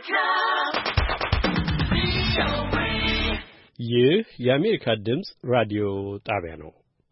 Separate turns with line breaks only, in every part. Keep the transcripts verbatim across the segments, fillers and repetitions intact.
ይህ የአሜሪካ ድምፅ ራዲዮ ጣቢያ ነው።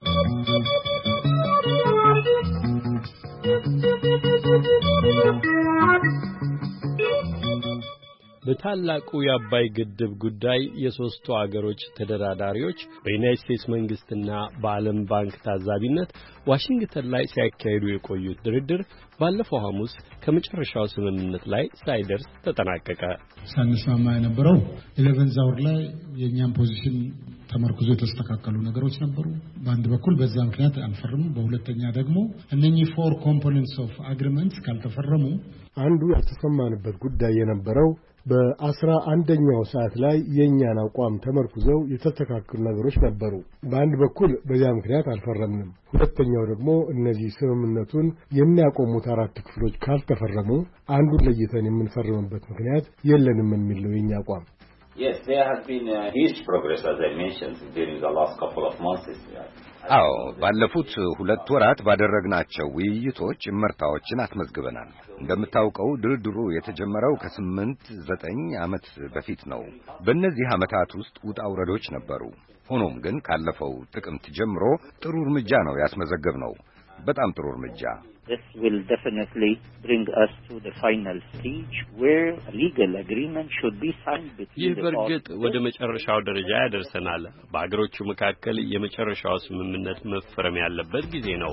በታላቁ የአባይ ግድብ ጉዳይ የሶስቱ አገሮች ተደራዳሪዎች በዩናይትድ ስቴትስ መንግስትና በዓለም ባንክ ታዛቢነት ዋሽንግተን ላይ ሲያካሂዱ የቆዩት ድርድር ባለፈው ሐሙስ ከመጨረሻው ስምምነት ላይ ሳይደርስ ተጠናቀቀ።
ሳንስማማ የነበረው ኢሌቨንዝ አወር ላይ የኛን ፖዚሽን ተመርኩዞ የተስተካከሉ ነገሮች ነበሩ። በአንድ በኩል በዛ ምክንያት አንፈርም፣ በሁለተኛ ደግሞ እነኚህ ፎር ኮምፖነንትስ ኦፍ አግሪመንትስ ካልተፈረሙ
አንዱ ያልተሰማንበት ጉዳይ የነበረው በአስራ አንደኛው ሰዓት ላይ የኛን አቋም ተመርኩዘው የተስተካከሉ ነገሮች ነበሩ። በአንድ በኩል በዚያ ምክንያት አልፈረምንም። ሁለተኛው ደግሞ እነዚህ ስምምነቱን የሚያቆሙት አራት ክፍሎች ካልተፈረሙ አንዱን ለይተን የምንፈርምበት ምክንያት የለንም የሚል ነው የኛ አቋም።
Yes, there has been uh, huge progress, as I mentioned, during the last couple of months.
አዎ ባለፉት ሁለት ወራት ባደረግናቸው ውይይቶች እመርታዎችን አስመዝግበናል። እንደምታውቀው ድርድሩ የተጀመረው ከስምንት ዘጠኝ ዓመት በፊት ነው። በእነዚህ ዓመታት ውስጥ ውጣ ውረዶች ነበሩ። ሆኖም ግን ካለፈው ጥቅምት ጀምሮ ጥሩ እርምጃ ነው ያስመዘገብነው። በጣም ጥሩ እርምጃ።
This will definitely bring us to the final stage where a legal agreement should be signed between
ይህ በርግጥ ወደ መጨረሻው ደረጃ ያደርሰናል። በአገሮቹ መካከል የመጨረሻው ስምምነት መፈረም ያለበት ጊዜ ነው።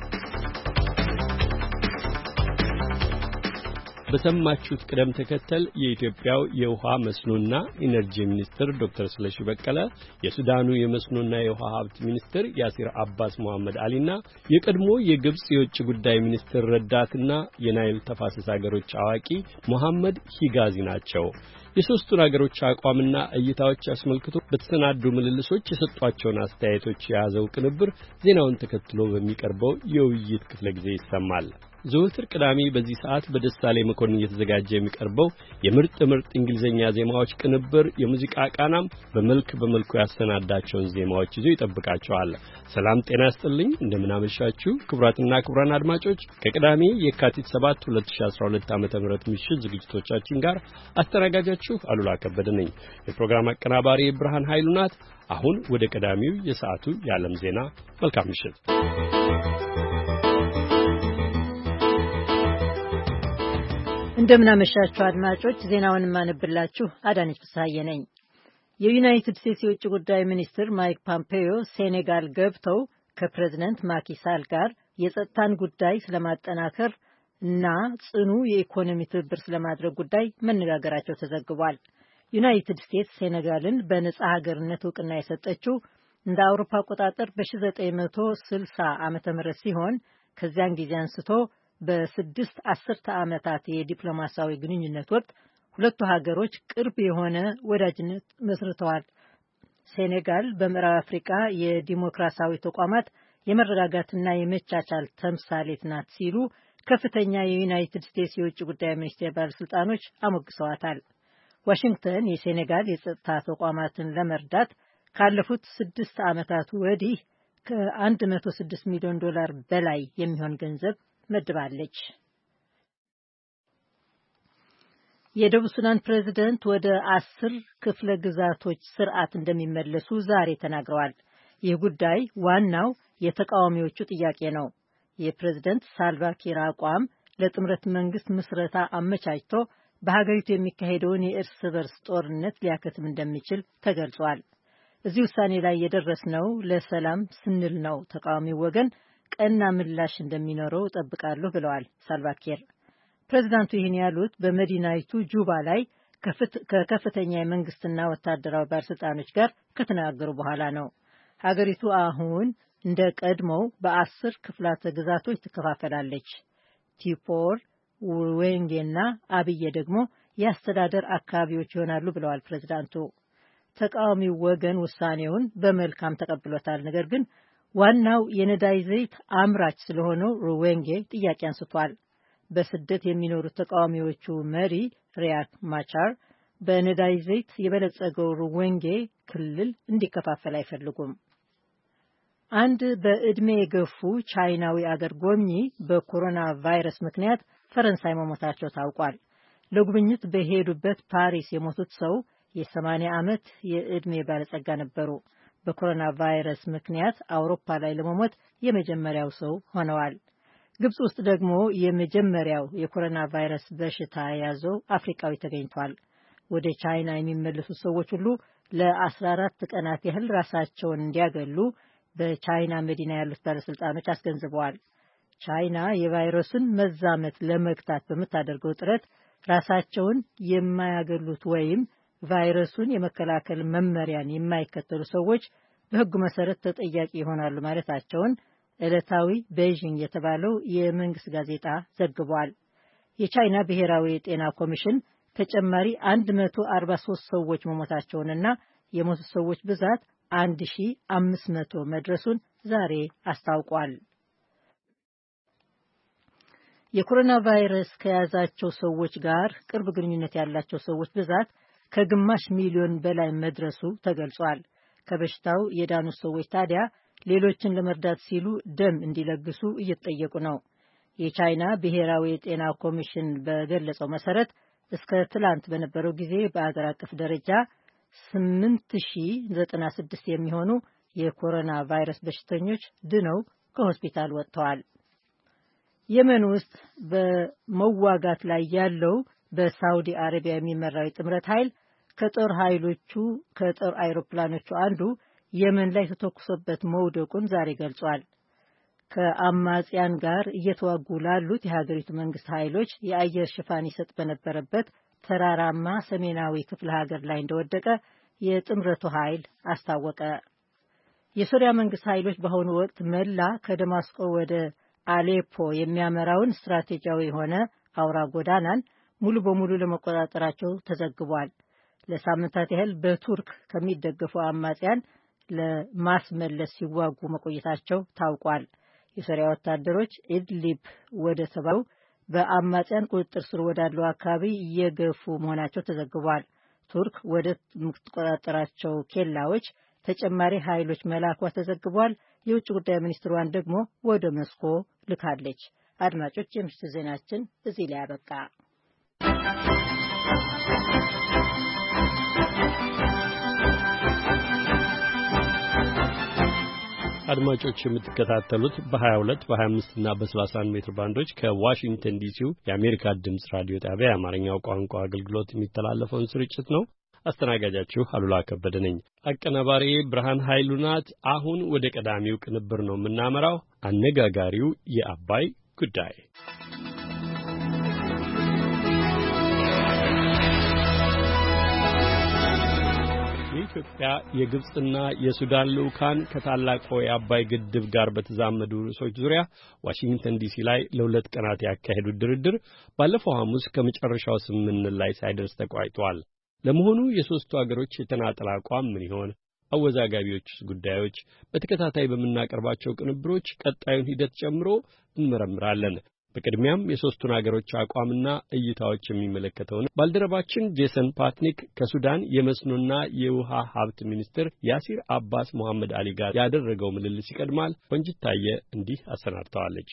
በሰማችሁት ቅደም ተከተል የኢትዮጵያው የውሃ መስኖና ኢነርጂ ሚኒስትር ዶክተር ስለሺ በቀለ፣ የሱዳኑ የመስኖና የውሃ ሀብት ሚኒስትር ያሲር አባስ መሐመድ አሊና የቀድሞ የግብጽ የውጭ ጉዳይ ሚኒስትር ረዳትና የናይል ተፋሰስ አገሮች አዋቂ መሐመድ ሂጋዚ ናቸው። የሶስቱን አገሮች አቋምና እይታዎች አስመልክቶ በተሰናዱ ምልልሶች የሰጧቸውን አስተያየቶች የያዘው ቅንብር ዜናውን ተከትሎ በሚቀርበው የውይይት ክፍለ ጊዜ ይሰማል። ዘወትር ቅዳሜ በዚህ ሰዓት በደሳሌ መኮንን እየተዘጋጀ የሚቀርበው የምርጥ ምርጥ እንግሊዘኛ ዜማዎች ቅንብር የሙዚቃ ቃናም በመልክ በመልኩ ያሰናዳቸውን ዜማዎች ይዞ ይጠብቃቸዋል። ሰላም ጤና ይስጥልኝ፣ እንደምን አመሻችሁ ክቡራትና ክቡራን አድማጮች። ከቅዳሜ የካቲት ሰባት ሁለት ሺህ አስራ ሁለት ዓመተ ምህረት ምሽት ዝግጅቶቻችን ጋር አስተናጋጃችሁ አሉላ ከበደ ነኝ። የፕሮግራም አቀናባሪ ብርሃን ኃይሉ ናት። አሁን ወደ ቀዳሚው የሰዓቱ የዓለም ዜና። መልካም ምሽት።
እንደምን አመሻችሁ አድማጮች። ዜናውን ማነብላችሁ አዳነች ፍስሐዬ ነኝ። የዩናይትድ ስቴትስ የውጭ ጉዳይ ሚኒስትር ማይክ ፖምፔዮ ሴኔጋል ገብተው ከፕሬዝዳንት ማኪ ሳል ጋር የጸጥታን ጉዳይ ስለማጠናከር እና ጽኑ የኢኮኖሚ ትብብር ስለማድረግ ጉዳይ መነጋገራቸው ተዘግቧል። ዩናይትድ ስቴትስ ሴኔጋልን በነጻ ሀገርነት እውቅና የሰጠችው እንደ አውሮፓ አቆጣጠር በ1960 ዓመተ ምህረት ሲሆን ከዚያን ጊዜ አንስቶ በስድስት አስርተ ዓመታት የዲፕሎማሲያዊ ግንኙነት ወቅት ሁለቱ ሀገሮች ቅርብ የሆነ ወዳጅነት መስርተዋል። ሴኔጋል በምዕራብ አፍሪካ የዲሞክራሲያዊ ተቋማት የመረጋጋትና የመቻቻል ተምሳሌት ናት ሲሉ ከፍተኛ የዩናይትድ ስቴትስ የውጭ ጉዳይ ሚኒስቴር ባለስልጣኖች አሞግሰዋታል። ዋሽንግተን የሴኔጋል የጸጥታ ተቋማትን ለመርዳት ካለፉት ስድስት ዓመታት ወዲህ ከአንድ መቶ ስድስት ሚሊዮን ዶላር በላይ የሚሆን ገንዘብ መድባለች። የደቡብ ሱዳን ፕሬዝዳንት ወደ አስር ክፍለ ግዛቶች ስርዓት እንደሚመለሱ ዛሬ ተናግረዋል። ይህ ጉዳይ ዋናው የተቃዋሚዎቹ ጥያቄ ነው። የፕሬዝዳንት ሳልቫ ኪር አቋም ለጥምረት መንግስት ምስረታ አመቻችቶ በሀገሪቱ የሚካሄደውን የእርስ በርስ ጦርነት ሊያከትም እንደሚችል ተገልጿል። እዚህ ውሳኔ ላይ የደረስነው ለሰላም ስንል ነው። ተቃዋሚው ወገን ቀና ምላሽ እንደሚኖረው ጠብቃለሁ ብለዋል ሳልቫኪር። ፕሬዝዳንቱ ይህን ያሉት በመዲናይቱ ጁባ ላይ ከከፍተኛ የመንግስትና ወታደራዊ ባለስልጣኖች ጋር ከተነጋገሩ በኋላ ነው። ሀገሪቱ አሁን እንደ ቀድሞው በአስር ክፍላተ ግዛቶች ትከፋፈላለች። ቲፖር፣ ዌንጌና አብዬ ደግሞ የአስተዳደር አካባቢዎች ይሆናሉ ብለዋል ፕሬዝዳንቱ። ተቃዋሚው ወገን ውሳኔውን በመልካም ተቀብሎታል። ነገር ግን ዋናው የነዳጅ ዘይት አምራች ስለሆነው ሩዌንጌ ጥያቄ አንስቷል። በስደት የሚኖሩት ተቃዋሚዎቹ መሪ ሪያክ ማቻር በነዳጅ ዘይት የበለጸገው ሩዌንጌ ክልል እንዲከፋፈል አይፈልጉም። አንድ በዕድሜ የገፉ ቻይናዊ አገር ጎብኚ በኮሮና ቫይረስ ምክንያት ፈረንሳይ መሞታቸው ታውቋል። ለጉብኝት በሄዱበት ፓሪስ የሞቱት ሰው የሰማንያ ዓመት የዕድሜ ባለጸጋ ነበሩ። በኮሮና ቫይረስ ምክንያት አውሮፓ ላይ ለመሞት የመጀመሪያው ሰው ሆነዋል። ግብጽ ውስጥ ደግሞ የመጀመሪያው የኮሮና ቫይረስ በሽታ የያዘው አፍሪካዊ ተገኝቷል። ወደ ቻይና የሚመለሱት ሰዎች ሁሉ ለአስራ አራት ቀናት ያህል ራሳቸውን እንዲያገሉ በቻይና መዲና ያሉት ባለስልጣኖች አስገንዝበዋል። ቻይና የቫይረሱን መዛመት ለመግታት በምታደርገው ጥረት ራሳቸውን የማያገሉት ወይም ቫይረሱን የመከላከል መመሪያን የማይከተሉ ሰዎች በሕጉ መሰረት ተጠያቂ ይሆናሉ ማለታቸውን ዕለታዊ ቤይጂንግ የተባለው የመንግስት ጋዜጣ ዘግቧል። የቻይና ብሔራዊ የጤና ኮሚሽን ተጨማሪ መቶ አርባ ሶስት ሰዎች መሞታቸውንና የሞቱት ሰዎች ብዛት አንድ ሺህ አምስት መቶ መድረሱን ዛሬ አስታውቋል። የኮሮና ቫይረስ ከያዛቸው ሰዎች ጋር ቅርብ ግንኙነት ያላቸው ሰዎች ብዛት ከግማሽ ሚሊዮን በላይ መድረሱ ተገልጿል። ከበሽታው የዳኑት ሰዎች ታዲያ ሌሎችን ለመርዳት ሲሉ ደም እንዲለግሱ እየተጠየቁ ነው። የቻይና ብሔራዊ የጤና ኮሚሽን በገለጸው መሰረት እስከ ትላንት በነበረው ጊዜ በአገር አቀፍ ደረጃ ስምንት ሺህ ዘጠና ስድስት የሚሆኑ የኮሮና ቫይረስ በሽተኞች ድነው ከሆስፒታል ወጥተዋል። የመን ውስጥ በመዋጋት ላይ ያለው በሳውዲ አረቢያ የሚመራው የጥምረት ኃይል ከጦር ኃይሎቹ ከጦር አይሮፕላኖቹ አንዱ የመን ላይ ተተኩሶበት መውደቁን ዛሬ ገልጿል። ከአማጽያን ጋር እየተዋጉ ላሉት የሀገሪቱ መንግስት ኃይሎች የአየር ሽፋን ይሰጥ በነበረበት ተራራማ ሰሜናዊ ክፍለ ሀገር ላይ እንደወደቀ የጥምረቱ ኃይል አስታወቀ። የሶሪያ መንግስት ኃይሎች በአሁኑ ወቅት መላ ከደማስቆ ወደ አሌፖ የሚያመራውን ስትራቴጂያዊ የሆነ አውራ ጎዳናን ሙሉ በሙሉ ለመቆጣጠራቸው ተዘግቧል። ለሳምንታት ያህል በቱርክ ከሚደገፉ አማጽያን ለማስመለስ ሲዋጉ መቆየታቸው ታውቋል። የሶሪያ ወታደሮች ኢድሊብ ወደ ተባለው በአማጽያን ቁጥጥር ስር ወዳለው አካባቢ እየገፉ መሆናቸው ተዘግቧል። ቱርክ ወደ ምትቆጣጠራቸው ኬላዎች ተጨማሪ ኃይሎች መላኳ ተዘግቧል። የውጭ ጉዳይ ሚኒስትሯን ደግሞ ወደ ሞስኮ ልካለች። አድማጮች፣ የምሽቱ ዜናችን እዚህ ላይ አበቃ።
አድማጮች የምትከታተሉት በ22 በ25 እና በ31 ሜትር ባንዶች ከዋሽንግተን ዲሲው የአሜሪካ ድምጽ ራዲዮ ጣቢያ የአማርኛው ቋንቋ አገልግሎት የሚተላለፈውን ስርጭት ነው። አስተናጋጃችሁ አሉላ ከበደ ነኝ። አቀናባሪ ብርሃን ኃይሉ ናት። አሁን ወደ ቀዳሚው ቅንብር ነው የምናመራው። አነጋጋሪው የአባይ ጉዳይ የኢትዮጵያ የግብጽና የሱዳን ልዑካን ከታላቁ የአባይ ግድብ ጋር በተዛመዱ ርዕሶች ዙሪያ ዋሽንግተን ዲሲ ላይ ለሁለት ቀናት ያካሄዱት ድርድር ባለፈው ሐሙስ ከመጨረሻው ስምምነት ላይ ሳይደርስ ተቋጭቷል። ለመሆኑ የሦስቱ አገሮች የተናጠል አቋም ምን ይሆን? አወዛጋቢዎችስ ጉዳዮች? በተከታታይ በምናቀርባቸው ቅንብሮች ቀጣዩን ሂደት ጨምሮ እንመረምራለን። በቅድሚያም የሦስቱን አገሮች አቋምና እይታዎች የሚመለከተውን ባልደረባችን ጄሰን ፓትኒክ ከሱዳን የመስኖና የውሃ ሀብት ሚኒስትር ያሲር አባስ መሐመድ አሊ ጋር ያደረገው ምልልስ ይቀድማል። ቆንጅታየ እንዲህ አሰናድተዋለች።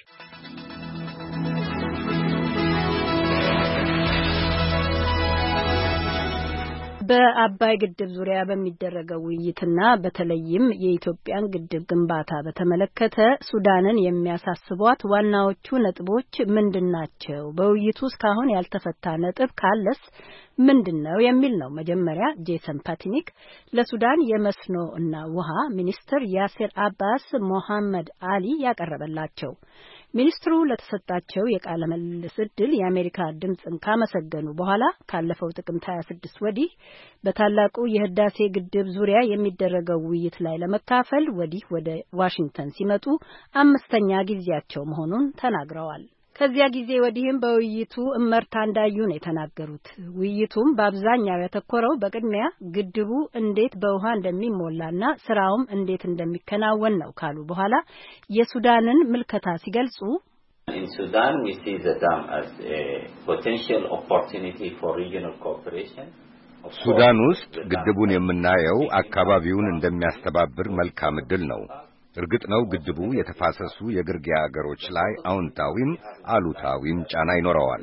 በአባይ ግድብ ዙሪያ በሚደረገው ውይይትና በተለይም የኢትዮጵያን ግድብ ግንባታ በተመለከተ ሱዳንን የሚያሳስቧት ዋናዎቹ ነጥቦች ምንድናቸው? በውይይቱ እስካሁን ያልተፈታ ነጥብ ካለስ ምንድነው የሚል ነው። መጀመሪያ ጄሰን ፓትኒክ ለሱዳን የመስኖ እና ውሃ ሚኒስትር ያሲር አባስ መሐመድ አሊ ያቀረበላቸው። ሚኒስትሩ ለተሰጣቸው የቃለ ምልልስ ዕድል የአሜሪካ ድምጽን ካመሰገኑ በኋላ ካለፈው ጥቅምት ሃያ ስድስት ወዲህ በታላቁ የህዳሴ ግድብ ዙሪያ የሚደረገው ውይይት ላይ ለመካፈል ወዲህ ወደ ዋሽንግተን ሲመጡ አምስተኛ ጊዜያቸው መሆኑን ተናግረዋል። ከዚያ ጊዜ ወዲህም በውይይቱ እመርታ እንዳዩ ነው የተናገሩት። ውይይቱም በአብዛኛው ያተኮረው በቅድሚያ ግድቡ እንዴት በውሃ እንደሚሞላና ስራውም እንዴት እንደሚከናወን ነው ካሉ በኋላ የሱዳንን ምልከታ ሲገልጹ
In Sudan we see the dam as a potential opportunity for regional cooperation.
ሱዳን ውስጥ ግድቡን የምናየው አካባቢውን እንደሚያስተባብር መልካም ዕድል ነው። እርግጥ ነው ግድቡ የተፋሰሱ የግርጌ አገሮች ላይ አዎንታዊም አሉታዊም ጫና ይኖረዋል።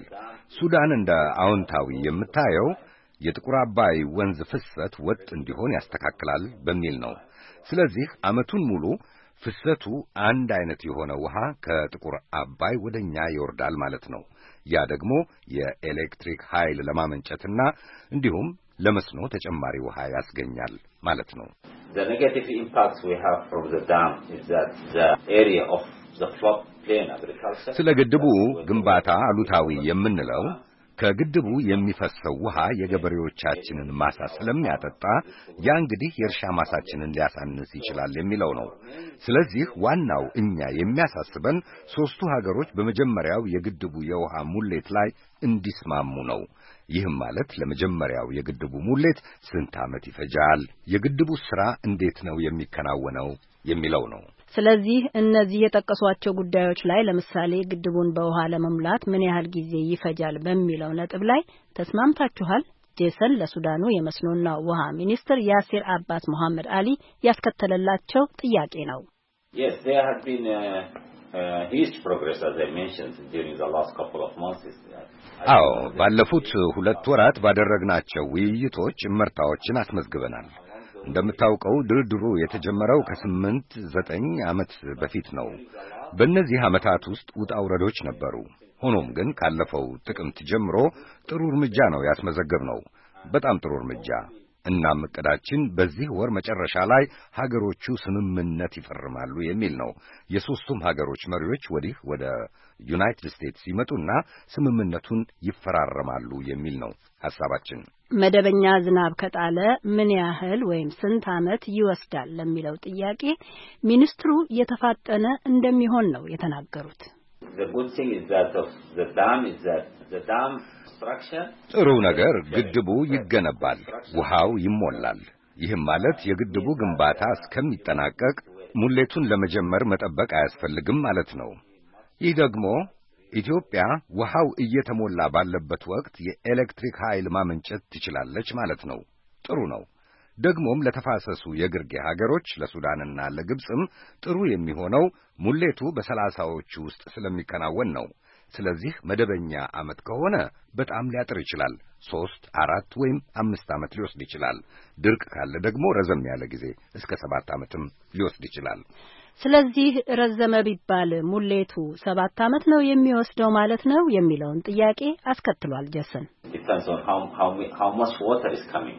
ሱዳን እንደ አዎንታዊ የምታየው የጥቁር አባይ ወንዝ ፍሰት ወጥ እንዲሆን ያስተካክላል በሚል ነው። ስለዚህ ዓመቱን ሙሉ ፍሰቱ አንድ አይነት የሆነ ውሃ ከጥቁር አባይ ወደኛ ይወርዳል ማለት ነው። ያ ደግሞ የኤሌክትሪክ ኃይል ለማመንጨትና እንዲሁም ለመስኖ ተጨማሪ ውሃ ያስገኛል ማለት ነው።
The negative impacts we have from the dam is that the area of the floodplain agriculture
ስለ ግድቡ ግንባታ አሉታዊ የምንለው ከግድቡ የሚፈሰው ውሃ የገበሬዎቻችንን ማሳ ስለሚያጠጣ ያ እንግዲህ የእርሻ ማሳችንን ሊያሳንስ ይችላል የሚለው ነው። ስለዚህ ዋናው እኛ የሚያሳስበን ሶስቱ ሀገሮች በመጀመሪያው የግድቡ የውሃ ሙሌት ላይ እንዲስማሙ ነው። ይህም ማለት ለመጀመሪያው የግድቡ ሙሌት ስንት ዓመት ይፈጃል፣ የግድቡ ሥራ እንዴት ነው የሚከናወነው የሚለው ነው።
ስለዚህ እነዚህ የጠቀሷቸው ጉዳዮች ላይ ለምሳሌ ግድቡን በውሃ ለመሙላት ምን ያህል ጊዜ ይፈጃል በሚለው ነጥብ ላይ ተስማምታችኋል? ጄሰን ለሱዳኑ የመስኖና ውሃ ሚኒስትር ያሲር አባስ መሐመድ አሊ ያስከተለላቸው ጥያቄ ነው።
Yes, there has been uh, uh, huge progress as I mentioned during the last couple of months.
አዎ ባለፉት ሁለት ወራት ባደረግናቸው ውይይቶች ምርታዎችን አስመዝግበናል። እንደምታውቀው ድርድሩ የተጀመረው ከስምንት ዘጠኝ ዓመት በፊት ነው። በእነዚህ ዓመታት ውስጥ ውጣ ውረዶች ነበሩ። ሆኖም ግን ካለፈው ጥቅምት ጀምሮ ጥሩ እርምጃ ነው ያስመዘገብነው፣ በጣም ጥሩ እርምጃ። እናም እቅዳችን በዚህ ወር መጨረሻ ላይ ሀገሮቹ ስምምነት ይፈርማሉ የሚል ነው። የሦስቱም ሀገሮች መሪዎች ወዲህ ወደ ዩናይትድ ስቴትስ ይመጡና ስምምነቱን ይፈራረማሉ የሚል ነው ሐሳባችን።
መደበኛ ዝናብ ከጣለ ምን ያህል ወይም ስንት ዓመት ይወስዳል ለሚለው ጥያቄ ሚኒስትሩ የተፋጠነ እንደሚሆን ነው የተናገሩት።
The good thing is that of the dam is that the dam structure
ጥሩ ነገር ግድቡ ይገነባል፣ ውሃው ይሞላል። ይህም ማለት የግድቡ ግንባታ እስከሚጠናቀቅ ሙሌቱን ለመጀመር መጠበቅ አያስፈልግም ማለት ነው። ይህ ደግሞ ኢትዮጵያ ውሃው እየተሞላ ባለበት ወቅት የኤሌክትሪክ ኃይል ማመንጨት ትችላለች ማለት ነው። ጥሩ ነው። ደግሞም ለተፋሰሱ የግርጌ ሀገሮች ለሱዳንና ለግብጽም ጥሩ የሚሆነው ሙሌቱ በሰላሳዎቹ ውስጥ ስለሚከናወን ነው። ስለዚህ መደበኛ ዓመት ከሆነ በጣም ሊያጥር ይችላል። ሶስት አራት ወይም አምስት ዓመት ሊወስድ ይችላል። ድርቅ ካለ ደግሞ ረዘም ያለ ጊዜ እስከ ሰባት ዓመትም ሊወስድ ይችላል።
ስለዚህ ረዘመ ቢባል ሙሌቱ ሰባት ዓመት ነው የሚወስደው ማለት ነው የሚለውን ጥያቄ አስከትሏል። ጀሰን
depends on how how how much water is coming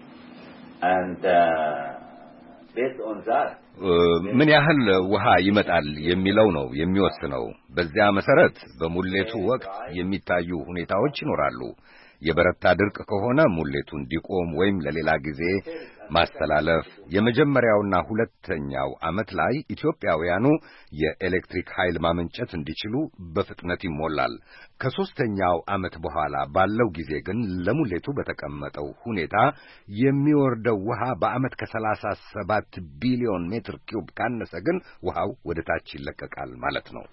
and uh, based on that
ምን ያህል ውሃ ይመጣል የሚለው ነው የሚወስነው። በዚያ መሰረት በሙሌቱ ወቅት የሚታዩ ሁኔታዎች ይኖራሉ። የበረታ ድርቅ ከሆነ ሙሌቱ እንዲቆም ወይም ለሌላ ጊዜ ማስተላለፍ፣ የመጀመሪያውና ሁለተኛው ዓመት ላይ ኢትዮጵያውያኑ የኤሌክትሪክ ኃይል ማመንጨት እንዲችሉ በፍጥነት ይሞላል። ከሶስተኛው ዓመት በኋላ ባለው ጊዜ ግን ለሙሌቱ በተቀመጠው ሁኔታ የሚወርደው ውሃ በዓመት ከሰላሳ ሰባት ቢሊዮን ሜትር ኪዩብ ካነሰ ግን ውሃው ወደ ታች ይለቀቃል ማለት ነው።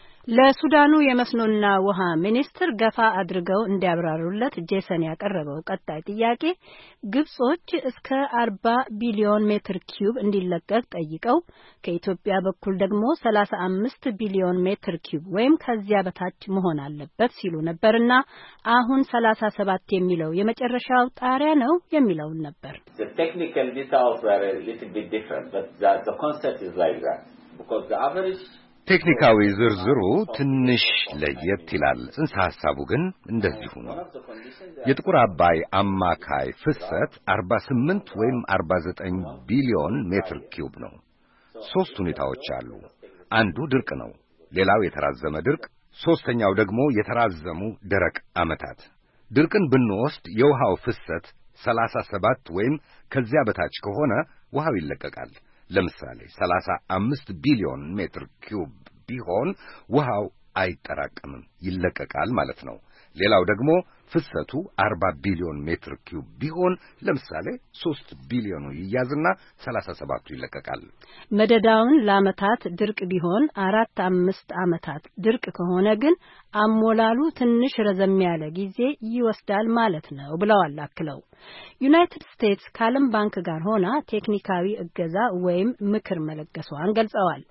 ለሱዳኑ የመስኖና ውሃ ሚኒስትር ገፋ አድርገው እንዲያብራሩለት ጄሰን ያቀረበው ቀጣይ ጥያቄ ግብጾች እስከ አርባ ቢሊዮን ሜትር ኪዩብ እንዲለቀቅ ጠይቀው ከኢትዮጵያ በኩል ደግሞ ሰላሳ አምስት ቢሊዮን ሜትር ኪዩብ ወይም ከዚያ በታች መሆን አለበት ሲሉ ነበርና አሁን ሰላሳ ሰባት የሚለው የመጨረሻው ጣሪያ ነው የሚለውን ነበር።
The technical details are a little bit different, but the, the concept is like that because the average
ቴክኒካዊ ዝርዝሩ ትንሽ ለየት ይላል። ጽንሰ ሐሳቡ ግን እንደዚሁ ነው። የጥቁር አባይ አማካይ ፍሰት አርባ ስምንት ወይም አርባ ዘጠኝ ቢሊዮን ሜትር ኪዩብ ነው። ሦስት ሁኔታዎች አሉ። አንዱ ድርቅ ነው፣ ሌላው የተራዘመ ድርቅ፣ ሦስተኛው ደግሞ የተራዘሙ ደረቅ ዓመታት። ድርቅን ብንወስድ የውሃው ፍሰት ሰላሳ ሰባት ወይም ከዚያ በታች ከሆነ ውሃው ይለቀቃል። ለምሳሌ ሰላሳ አምስት ቢሊዮን ሜትር ኪዩብ ቢሆን ውሃው አይጠራቀምም፣ ይለቀቃል ማለት ነው። ሌላው ደግሞ ፍሰቱ አርባ ቢሊዮን ሜትር ኪዩብ ቢሆን ለምሳሌ ሶስት ቢሊዮኑ ይያዝና ሰላሳ ሰባቱ ይለቀቃል።
መደዳውን ለዓመታት ድርቅ ቢሆን አራት አምስት ዓመታት ድርቅ ከሆነ ግን አሞላሉ ትንሽ ረዘም ያለ ጊዜ ይወስዳል ማለት ነው ብለዋል። አክለው ዩናይትድ ስቴትስ ከዓለም ባንክ ጋር ሆና ቴክኒካዊ እገዛ ወይም ምክር መለገሷን ገልጸዋል።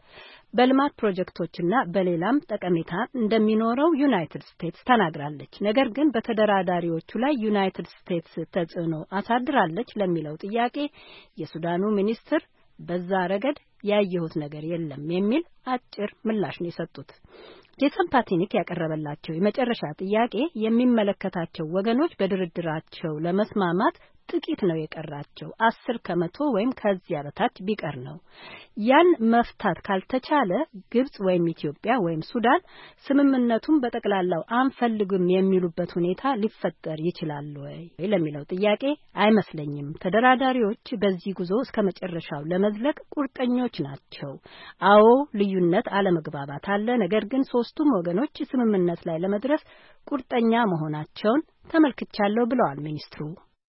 በልማት ፕሮጀክቶችና በሌላም ጠቀሜታ እንደሚኖረው ዩናይትድ ስቴትስ ተናግራለች። ነገር ግን በተደራዳሪዎቹ ላይ ዩናይትድ ስቴትስ ተጽዕኖ አሳድራለች ለሚለው ጥያቄ የሱዳኑ ሚኒስትር በዛ ረገድ ያየሁት ነገር የለም የሚል አጭር ምላሽ ነው የሰጡት። ጄሰን ፓቲኒክ ያቀረበላቸው የመጨረሻ ጥያቄ የሚመለከታቸው ወገኖች በድርድራቸው ለመስማማት ጥቂት ነው የቀራቸው፣ አስር ከመቶ ወይም ከዚያ በታች ቢቀር ነው። ያን መፍታት ካልተቻለ ግብጽ ወይም ኢትዮጵያ ወይም ሱዳን ስምምነቱን በጠቅላላው አንፈልግም የሚሉበት ሁኔታ ሊፈጠር ይችላል ወይ ለሚለው ጥያቄ አይመስለኝም። ተደራዳሪዎች በዚህ ጉዞ እስከ መጨረሻው ለመዝለቅ ቁርጠኞች ናቸው። አዎ ልዩነት፣ አለመግባባት አለ። ነገር ግን ሶስቱም ወገኖች ስምምነት ላይ ለመድረስ ቁርጠኛ መሆናቸውን ተመልክቻለሁ ብለዋል ሚኒስትሩ።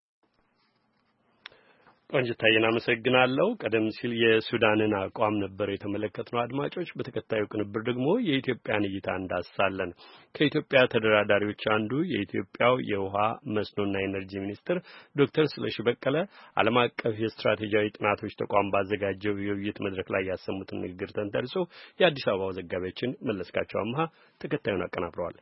ቆንጅታዬን አመሰግናለሁ። ቀደም ሲል የሱዳንን አቋም ነበር የተመለከትነው። አድማጮች፣ በተከታዩ ቅንብር ደግሞ የኢትዮጵያን እይታ እንዳስሳለን። ከኢትዮጵያ ተደራዳሪዎች አንዱ የኢትዮጵያው የውሃ መስኖና ኢነርጂ ሚኒስትር ዶክተር ስለሺ በቀለ ዓለም አቀፍ የስትራቴጂያዊ ጥናቶች ተቋም ባዘጋጀው የውይይት መድረክ ላይ ያሰሙትን ንግግር ተንተርሶ የአዲስ አበባው ዘጋቢያችን መለስካቸው አምሃ ተከታዩን አቀናብረዋል።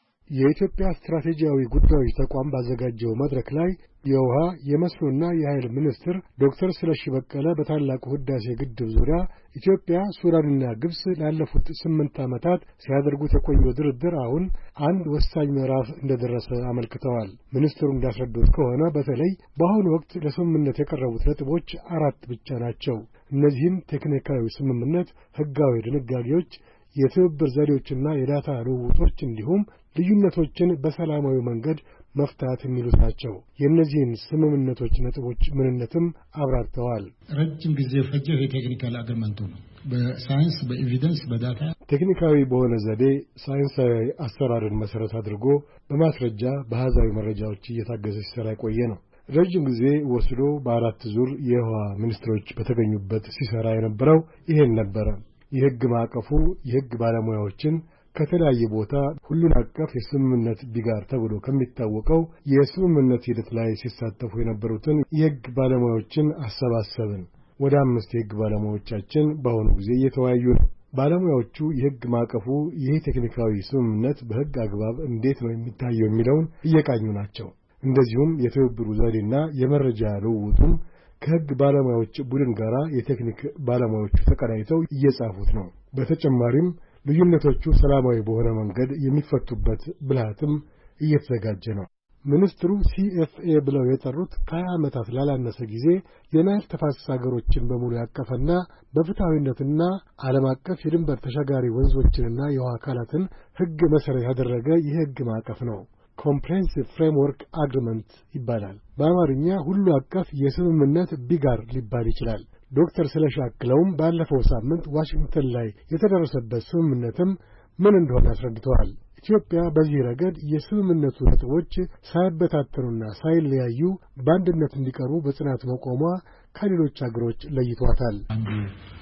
የኢትዮጵያ ስትራቴጂያዊ ጉዳዮች ተቋም ባዘጋጀው መድረክ ላይ የውሃ የመስኖና የኃይል ሚኒስትር ዶክተር ስለሺ በቀለ በታላቁ ህዳሴ ግድብ ዙሪያ ኢትዮጵያ፣ ሱዳንና ግብጽ ላለፉት ስምንት ዓመታት ሲያደርጉት የቆየው ድርድር አሁን አንድ ወሳኝ ምዕራፍ እንደደረሰ አመልክተዋል። ሚኒስትሩ እንዳስረዱት ከሆነ በተለይ በአሁኑ ወቅት ለስምምነት የቀረቡት ነጥቦች አራት ብቻ ናቸው። እነዚህም ቴክኒካዊ ስምምነት፣ ህጋዊ ድንጋጌዎች፣ የትብብር ዘዴዎችና የዳታ ልውውጦች እንዲሁም ልዩነቶችን በሰላማዊ መንገድ መፍታት የሚሉት ናቸው። የእነዚህን ስምምነቶች ነጥቦች ምንነትም አብራርተዋል።
ረጅም ጊዜ ፈጀ የቴክኒካል አግሪመንቱ ነው። በሳይንስ በኤቪደንስ በዳታ
ቴክኒካዊ በሆነ ዘዴ ሳይንሳዊ አሰራርን መሰረት አድርጎ በማስረጃ በአሃዛዊ መረጃዎች እየታገዘ ሲሰራ የቆየ ነው። ረጅም ጊዜ ወስዶ በአራት ዙር የውሃ ሚኒስትሮች በተገኙበት ሲሰራ የነበረው ይሄን ነበረ። የህግ ማዕቀፉ የህግ ባለሙያዎችን ከተለያየ ቦታ ሁሉን አቀፍ የስምምነት ቢጋር ተብሎ ከሚታወቀው የስምምነት ሂደት ላይ ሲሳተፉ የነበሩትን የህግ ባለሙያዎችን አሰባሰብን። ወደ አምስት የህግ ባለሙያዎቻችን በአሁኑ ጊዜ እየተወያዩ ነው። ባለሙያዎቹ የህግ ማዕቀፉ ይህ ቴክኒካዊ ስምምነት በህግ አግባብ እንዴት ነው የሚታየው የሚለውን እየቃኙ ናቸው። እንደዚሁም የትብብሩ ዘዴና የመረጃ ልውውጡም ከህግ ባለሙያዎች ቡድን ጋር የቴክኒክ ባለሙያዎቹ ተቀናይተው እየጻፉት ነው። በተጨማሪም ልዩነቶቹ ሰላማዊ በሆነ መንገድ የሚፈቱበት ብልሃትም እየተዘጋጀ ነው። ሚኒስትሩ ሲኤፍኤ ብለው የጠሩት ከሀያ ዓመታት ላላነሰ ጊዜ የናይል ተፋሰስ ሀገሮችን በሙሉ ያቀፈና በፍትሐዊነትና ዓለም አቀፍ የድንበር ተሻጋሪ ወንዞችንና የውሃ አካላትን ህግ መሠረት ያደረገ የህግ ማዕቀፍ ነው። ኮምፕሬሄንሲቭ ፍሬምወርክ አግሪመንት ይባላል። በአማርኛ ሁሉ አቀፍ የስምምነት ቢጋር ሊባል ይችላል። ዶክተር ስለሺ አክለውም ባለፈው ሳምንት ዋሽንግተን ላይ የተደረሰበት ስምምነትም ምን እንደሆነ አስረድተዋል። ኢትዮጵያ በዚህ ረገድ የስምምነቱ ነጥቦች ሳይበታተኑና ሳይለያዩ በአንድነት እንዲቀሩ በጽናት መቆሟ ከሌሎች አገሮች ለይቷታል።
አንዱ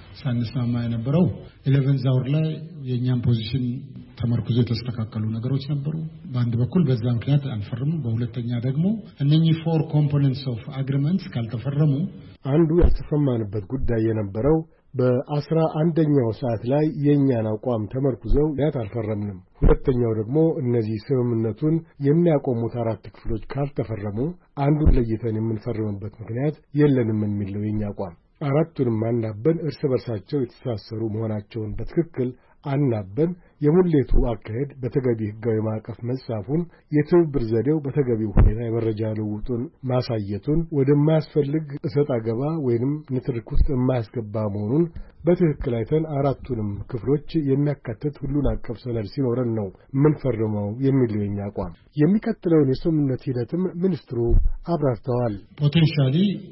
ሳንስማማ የነበረው ኢሌቨን ዛውር ላይ የእኛም ፖዚሽን ተመርኩዞ የተስተካከሉ ነገሮች ነበሩ። በአንድ በኩል በዛ ምክንያት አንፈርምም። በሁለተኛ ደግሞ እነኚህ ፎር ኮምፖነንትስ ኦፍ አግሪመንትስ ካልተፈረሙ
አንዱ ያልተሰማንበት ጉዳይ የነበረው በአስራ አንደኛው ሰዓት ላይ የእኛን አቋም ተመርኩዘው ያት አልፈረምንም። ሁለተኛው ደግሞ እነዚህ ስምምነቱን የሚያቆሙት አራት ክፍሎች ካልተፈረሙ አንዱን ለይተን የምንፈርምበት ምክንያት የለንም የሚለው የኛ አቋም። አራቱንም አናበን እርስ በርሳቸው የተሳሰሩ መሆናቸውን በትክክል አናበን የሙሌቱ አካሄድ በተገቢ ህጋዊ ማዕቀፍ መጻፉን፣ የትብብር ዘዴው በተገቢው ሁኔታ የመረጃ ልውውጡን ማሳየቱን፣ ወደማያስፈልግ እሰጥ አገባ ወይንም ንትርክ ውስጥ የማያስገባ መሆኑን በትክክል አይተን አራቱንም ክፍሎች የሚያካትት ሁሉን አቀፍ ሰነድ ሲኖረን ነው የምንፈርመው የሚለው የኛ አቋም። የሚቀጥለውን የስምምነት ሂደትም ሚኒስትሩ አብራርተዋል።
ፖቴንሻሊ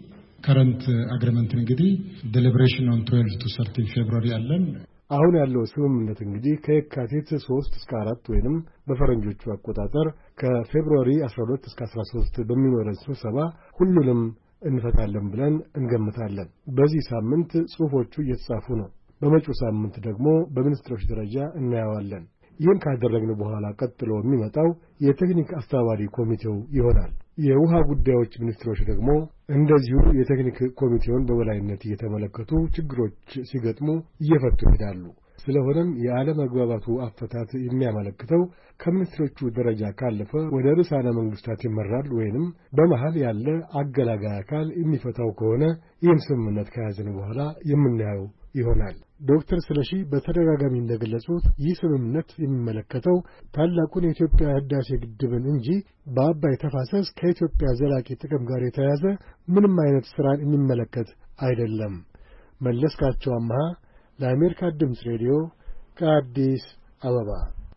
ከረንት አግሪመንት እንግዲህ ዴሊብሬሽን ኦን ትዌልቭ ቱ ሰርቲን ፌብሩዋሪ አለን።
አሁን ያለው ስምምነት እንግዲህ ከየካቲት ሶስት እስከ አራት ወይንም በፈረንጆቹ አቆጣጠር ከፌብሩዋሪ አስራ ሁለት እስከ አስራ ሶስት በሚኖረን ስብሰባ ሁሉንም እንፈታለን ብለን እንገምታለን። በዚህ ሳምንት ጽሑፎቹ እየተጻፉ ነው። በመጪው ሳምንት ደግሞ በሚኒስትሮች ደረጃ እናየዋለን። ይህን ካደረግን በኋላ ቀጥሎ የሚመጣው የቴክኒክ አስተባባሪ ኮሚቴው ይሆናል። የውሃ ጉዳዮች ሚኒስትሮች ደግሞ እንደዚሁ የቴክኒክ ኮሚቴውን በበላይነት እየተመለከቱ ችግሮች ሲገጥሙ እየፈቱ ይሄዳሉ። ስለሆነም የአለመግባባቱ አፈታት የሚያመለክተው ከሚኒስትሮቹ ደረጃ ካለፈ ወደ ርዕሳነ መንግስታት ይመራል ወይንም በመሃል ያለ አገላጋይ አካል የሚፈታው ከሆነ ይህን ስምምነት ከያዝን በኋላ የምናየው ይሆናል። ዶክተር ስለሺ በተደጋጋሚ እንደገለጹት ይህ ስምምነት የሚመለከተው ታላቁን የኢትዮጵያ ህዳሴ ግድብን እንጂ በአባይ ተፋሰስ ከኢትዮጵያ ዘላቂ ጥቅም ጋር የተያያዘ ምንም አይነት ስራን የሚመለከት አይደለም። መለስካቸው አምሃ ለአሜሪካ ድምፅ ሬዲዮ ከአዲስ አበባ።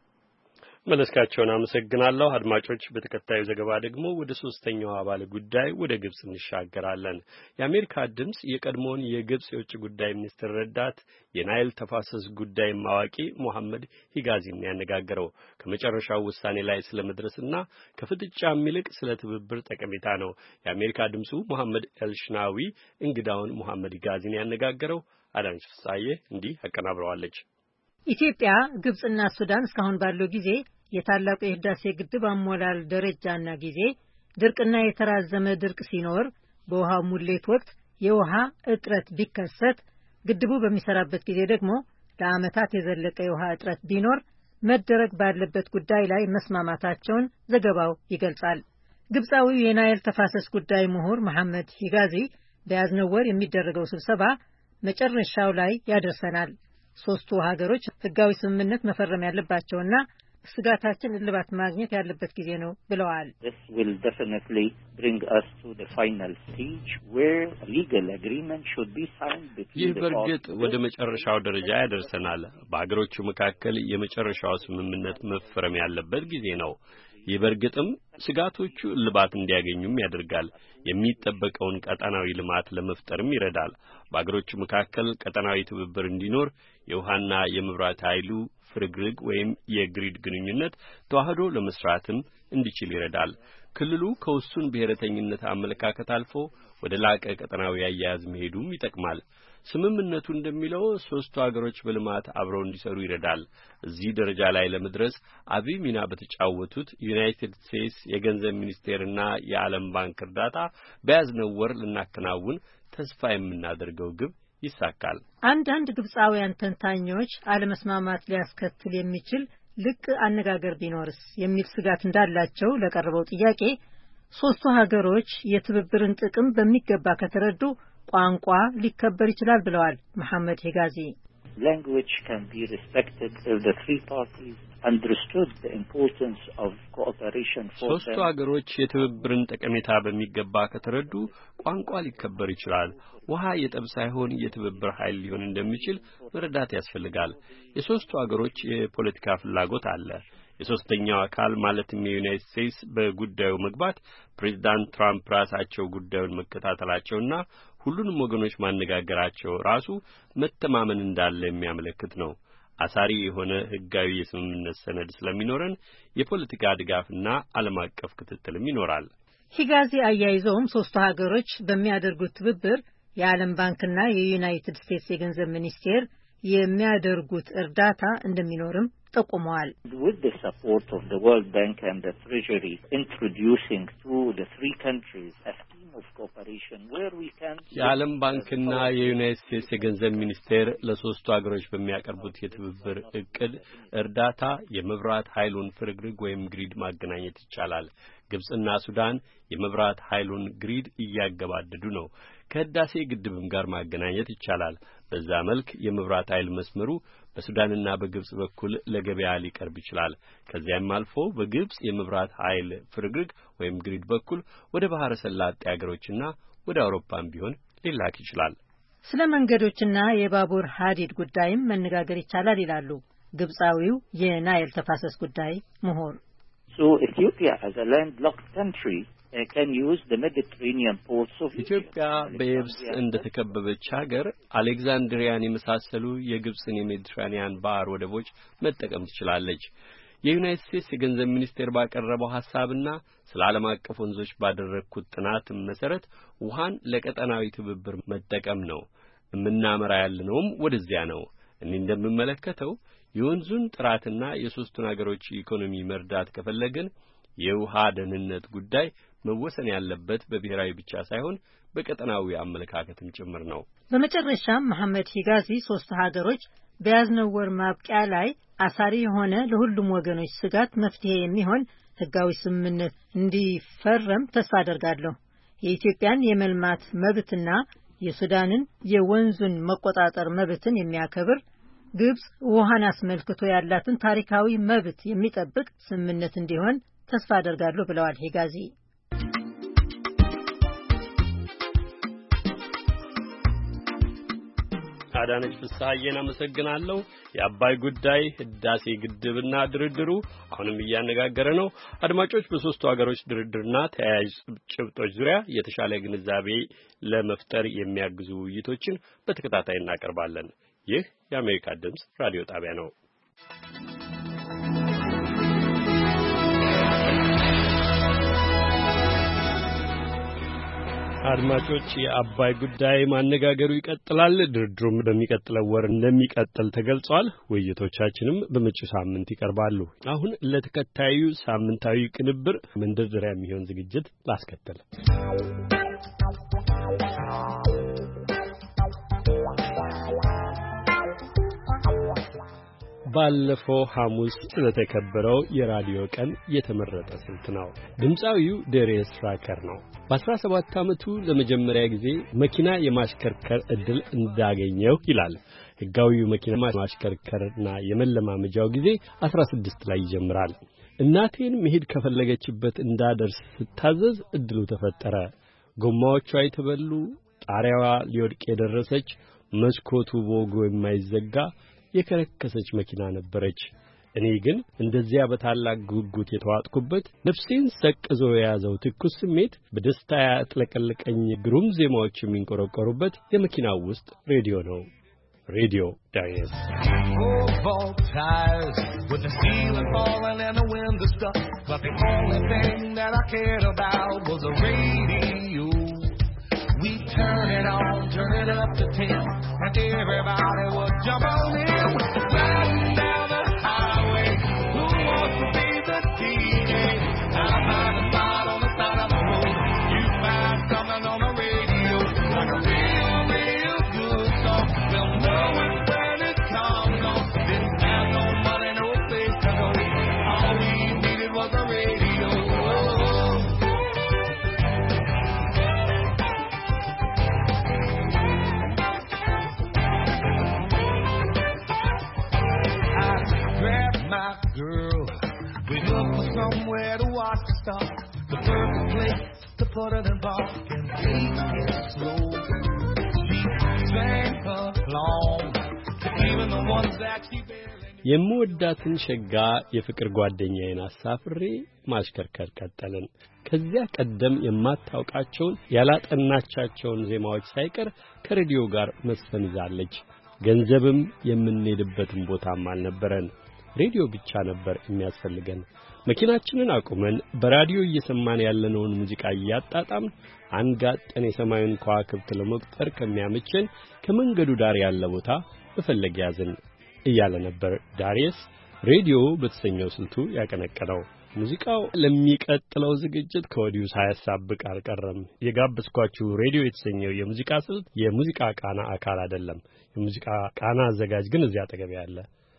መለስካቸውን አመሰግናለሁ። አድማጮች፣ በተከታዩ ዘገባ ደግሞ ወደ ሶስተኛው አባል ጉዳይ ወደ ግብጽ እንሻገራለን። የአሜሪካ ድምጽ የቀድሞውን የግብጽ የውጭ ጉዳይ ሚኒስትር ረዳት የናይል ተፋሰስ ጉዳይ አዋቂ መሐመድ ሂጋዚን ያነጋገረው ከመጨረሻው ውሳኔ ላይ ስለመድረስና ከፍጥጫም ይልቅ ስለ ትብብር ጠቀሜታ ነው። የአሜሪካ ድምጹ መሐመድ ኤልሽናዊ እንግዳውን መሐመድ ሂጋዚን ያነጋገረው አዳነች ፍሳዬ እንዲህ አቀናብረዋለች።
ኢትዮጵያ፣ ግብጽና ሱዳን እስካሁን ባለው ጊዜ የታላቁ የህዳሴ ግድብ አሞላል ደረጃና ጊዜ፣ ድርቅና የተራዘመ ድርቅ ሲኖር፣ በውሃ ሙሌት ወቅት የውሃ እጥረት ቢከሰት፣ ግድቡ በሚሰራበት ጊዜ ደግሞ ለዓመታት የዘለቀ የውሃ እጥረት ቢኖር መደረግ ባለበት ጉዳይ ላይ መስማማታቸውን ዘገባው ይገልጻል። ግብጻዊው የናይል ተፋሰስ ጉዳይ ምሁር መሐመድ ሂጋዚ በያዝነው ወር የሚደረገው ስብሰባ መጨረሻው ላይ ያደርሰናል። ሶስቱ ሀገሮች ህጋዊ ስምምነት መፈረም ያለባቸውና ስጋታችን እልባት ማግኘት ያለበት ጊዜ ነው ብለዋል።
This will definitely bring us to the final stage where a legal agreement should be signed between
ይህ
the
በእርግጥ
parties.
ወደ መጨረሻው ደረጃ ያደርሰናል። በሀገሮቹ መካከል የመጨረሻው ስምምነት መፈረም ያለበት ጊዜ ነው። ይህ በእርግጥም ስጋቶቹ እልባት እንዲያገኙም ያደርጋል። የሚጠበቀውን ቀጠናዊ ልማት ለመፍጠርም ይረዳል። በአገሮቹ መካከል ቀጠናዊ ትብብር እንዲኖር የውሃና የመብራት ኃይሉ ፍርግርግ ወይም የግሪድ ግንኙነት ተዋህዶ ለመስራትም እንዲችል ይረዳል። ክልሉ ከውሱን ብሔረተኝነት አመለካከት አልፎ ወደ ላቀ ቀጠናዊ አያያዝ መሄዱም ይጠቅማል። ስምምነቱ እንደሚለው ሶስቱ ሀገሮች በልማት አብረው እንዲሰሩ ይረዳል። እዚህ ደረጃ ላይ ለመድረስ አብይ ሚና በተጫወቱት ዩናይትድ ስቴትስ የገንዘብ ሚኒስቴርና የዓለም ባንክ እርዳታ በያዝነው ወር ልናከናውን ተስፋ የምናደርገው ግብ ይሳካል።
አንዳንድ ግብጻውያን ተንታኞች አለመስማማት ሊያስከትል የሚችል ልቅ አነጋገር ቢኖርስ የሚል ስጋት እንዳላቸው ለቀረበው ጥያቄ ሶስቱ ሀገሮች የትብብርን ጥቅም በሚገባ ከተረዱ ቋንቋ ሊከበር ይችላል ብለዋል መሐመድ ሂጋዚ።
Language can be respected if the three parties understood the importance of cooperation for them.
ሶስቱ ሀገሮች የትብብርን ጠቀሜታ በሚገባ ከተረዱ ቋንቋ ሊከበር ይችላል። ውሃ የጠብ ሳይሆን የትብብር ኃይል ሊሆን እንደሚችል መረዳት ያስፈልጋል። የሶስቱ ሀገሮች የፖለቲካ ፍላጎት አለ። የሶስተኛው አካል ማለትም የዩናይትድ ስቴትስ በጉዳዩ መግባት ፕሬዝዳንት ትራምፕ ራሳቸው ጉዳዩን መከታተላቸውና ሁሉንም ወገኖች ማነጋገራቸው ራሱ መተማመን እንዳለ የሚያመለክት ነው። አሳሪ የሆነ ህጋዊ የስምምነት ሰነድ ስለሚኖረን የፖለቲካ ድጋፍና ዓለም አቀፍ ክትትልም ይኖራል።
ሂጋዚ አያይዘውም ሶስቱ ሀገሮች በሚያደርጉት ትብብር የዓለም ባንክና የዩናይትድ ስቴትስ የገንዘብ ሚኒስቴር የሚያደርጉት እርዳታ እንደሚኖርም ጠቁመዋል።
With the support of the World Bank and the Treasury, introducing to the three countries a scheme of cooperation where we can
የዓለም ባንክና የዩናይትድ ስቴትስ የገንዘብ ሚኒስቴር ለሶስቱ ሀገሮች በሚያቀርቡት የትብብር እቅድ እርዳታ የመብራት ኃይሉን ፍርግርግ ወይም ግሪድ ማገናኘት ይቻላል። ግብጽና ሱዳን የመብራት ኃይሉን ግሪድ እያገባደዱ ነው። ከህዳሴ ግድብም ጋር ማገናኘት ይቻላል። በዛ መልክ የመብራት ኃይል መስመሩ በሱዳንና በግብጽ በኩል ለገበያ ሊቀርብ ይችላል። ከዚያም አልፎ በግብጽ የመብራት ኃይል ፍርግርግ ወይም ግሪድ በኩል ወደ ባህረ ሰላጤ ሀገሮችና ወደ አውሮፓም ቢሆን ሊላክ ይችላል።
ስለ መንገዶችና የባቡር ሀዲድ ጉዳይም መነጋገር ይቻላል ይላሉ ግብጻዊው የናይል ተፋሰስ ጉዳይ ምሁር።
So Ethiopia as a landlocked country uh, can use the Mediterranean ports of
ኢትዮጵያ በየብስ እንደተከበበች ሀገር አሌክዛንድሪያን የመሳሰሉ የግብጽን የሜዲትራኒያን ባህር ወደቦች መጠቀም ትችላለች። የዩናይትድ ስቴትስ የገንዘብ ሚኒስቴር ባቀረበው ሐሳብና ስለ ዓለም አቀፍ ወንዞች ባደረግኩት ጥናት መሰረት ውሃን ለቀጠናዊ ትብብር መጠቀም ነው። እምናመራ ያለነውም ወደዚያ ነው። እኔ እንደምመለከተው የወንዙን ጥራትና የሶስቱን ሀገሮች ኢኮኖሚ መርዳት ከፈለግን የውሃ ደህንነት ጉዳይ መወሰን ያለበት በብሔራዊ ብቻ ሳይሆን በቀጠናዊ አመለካከትም ጭምር ነው።
በመጨረሻም መሐመድ ሂጋዚ ሶስቱ ሀገሮች በያዝነው ወር ማብቂያ ላይ አሳሪ የሆነ ለሁሉም ወገኖች ስጋት መፍትሄ የሚሆን ህጋዊ ስምምነት እንዲፈረም ተስፋ አደርጋለሁ። የኢትዮጵያን የመልማት መብትና የሱዳንን የወንዙን መቆጣጠር መብትን የሚያከብር ግብጽ ውሃን አስመልክቶ ያላትን ታሪካዊ መብት የሚጠብቅ ስምምነት እንዲሆን ተስፋ አደርጋለሁ ብለዋል ሄጋዚ።
አዳነች ፍስሐዬን አመሰግናለሁ። የአባይ ጉዳይ ህዳሴ ግድብና ድርድሩ አሁንም እያነጋገረ ነው። አድማጮች በሶስቱ ሀገሮች ድርድርና ተያያዥ ጭብጦች ዙሪያ የተሻለ ግንዛቤ ለመፍጠር የሚያግዙ ውይይቶችን በተከታታይ እናቀርባለን። ይህ የአሜሪካ ድምጽ ራዲዮ ጣቢያ ነው። አድማጮች የአባይ ጉዳይ ማነጋገሩ ይቀጥላል። ድርድሩም በሚቀጥለው ወር እንደሚቀጥል ተገልጿል። ውይይቶቻችንም በመጪው ሳምንት ይቀርባሉ። አሁን ለተከታዩ ሳምንታዊ ቅንብር መንደርደሪያ የሚሆን ዝግጅት ላስከተል። ባለፈው ሐሙስ ስለተከበረው የራዲዮ ቀን የተመረጠ ስልት ነው። ድምጻዊው ዴሪየስ ራከር ነው። በአስራ ሰባት ዓመቱ ለመጀመሪያ ጊዜ መኪና የማሽከርከር ዕድል እንዳገኘው ይላል። ሕጋዊው መኪና ማሽከርከርና የመለማመጃው ጊዜ አስራ ስድስት ላይ ይጀምራል። እናቴን መሄድ ከፈለገችበት እንዳደርስ ስታዘዝ ዕድሉ ተፈጠረ። ጎማዎቿ የተበሉ፣ ጣሪያዋ ሊወድቅ የደረሰች፣ መስኮቱ በወጉ የማይዘጋ የከረከሰች መኪና ነበረች። እኔ ግን እንደዚያ በታላቅ ጉጉት የተዋጥኩበት ነፍሴን ሰቅዞ የያዘው ትኩስ ስሜት በደስታ ያጥለቀለቀኝ ግሩም ዜማዎች የሚንቆረቆሩበት የመኪናው ውስጥ ሬዲዮ ነው። ሬዲዮ ዳይስ
We turn it on, turn it up to ten, and everybody would jump on in. Riding down the highway, who wants to be the D J? I'm on the spot on the side of the road. You find something on the radio, like a real, real good song. We'll know it when it comes on. Didn't have no money, no place to go. All we needed was a radio. Girl, we look for somewhere to watch the stars, the perfect place to put it in bar and take it slow. She sang along to even the ones that she barely.
የምወዳትን ሸጋ የፍቅር ጓደኛዬን አሳፍሬ ማሽከርከር ቀጠልን። ከዚያ ቀደም የማታውቃቸውን ያላጠናቻቸውን ዜማዎች ሳይቀር ከሬዲዮ ጋር መስፈን ይዛለች። ገንዘብም የምንሄድበትን ቦታም አልነበረን። ሬዲዮ ብቻ ነበር የሚያስፈልገን። መኪናችንን አቁመን በራዲዮ እየሰማን ያለነውን ሙዚቃ እያጣጣም አንጋጠን የሰማዩን ከዋክብት ለመቁጠር ከሚያመቸን ከመንገዱ ዳር ያለ ቦታ በፈለግ ያዝን እያለ ነበር ዳሪየስ ሬዲዮ በተሰኘው ስልቱ ያቀነቀነው። ሙዚቃው ለሚቀጥለው ዝግጅት ከወዲሁ ሳያሳብቅ አልቀረም። የጋበዝኳችሁ ሬዲዮ የተሰኘው የሙዚቃ ስልት የሙዚቃ ቃና አካል አይደለም። የሙዚቃ ቃና አዘጋጅ ግን እዚያ አጠገብ ያለ።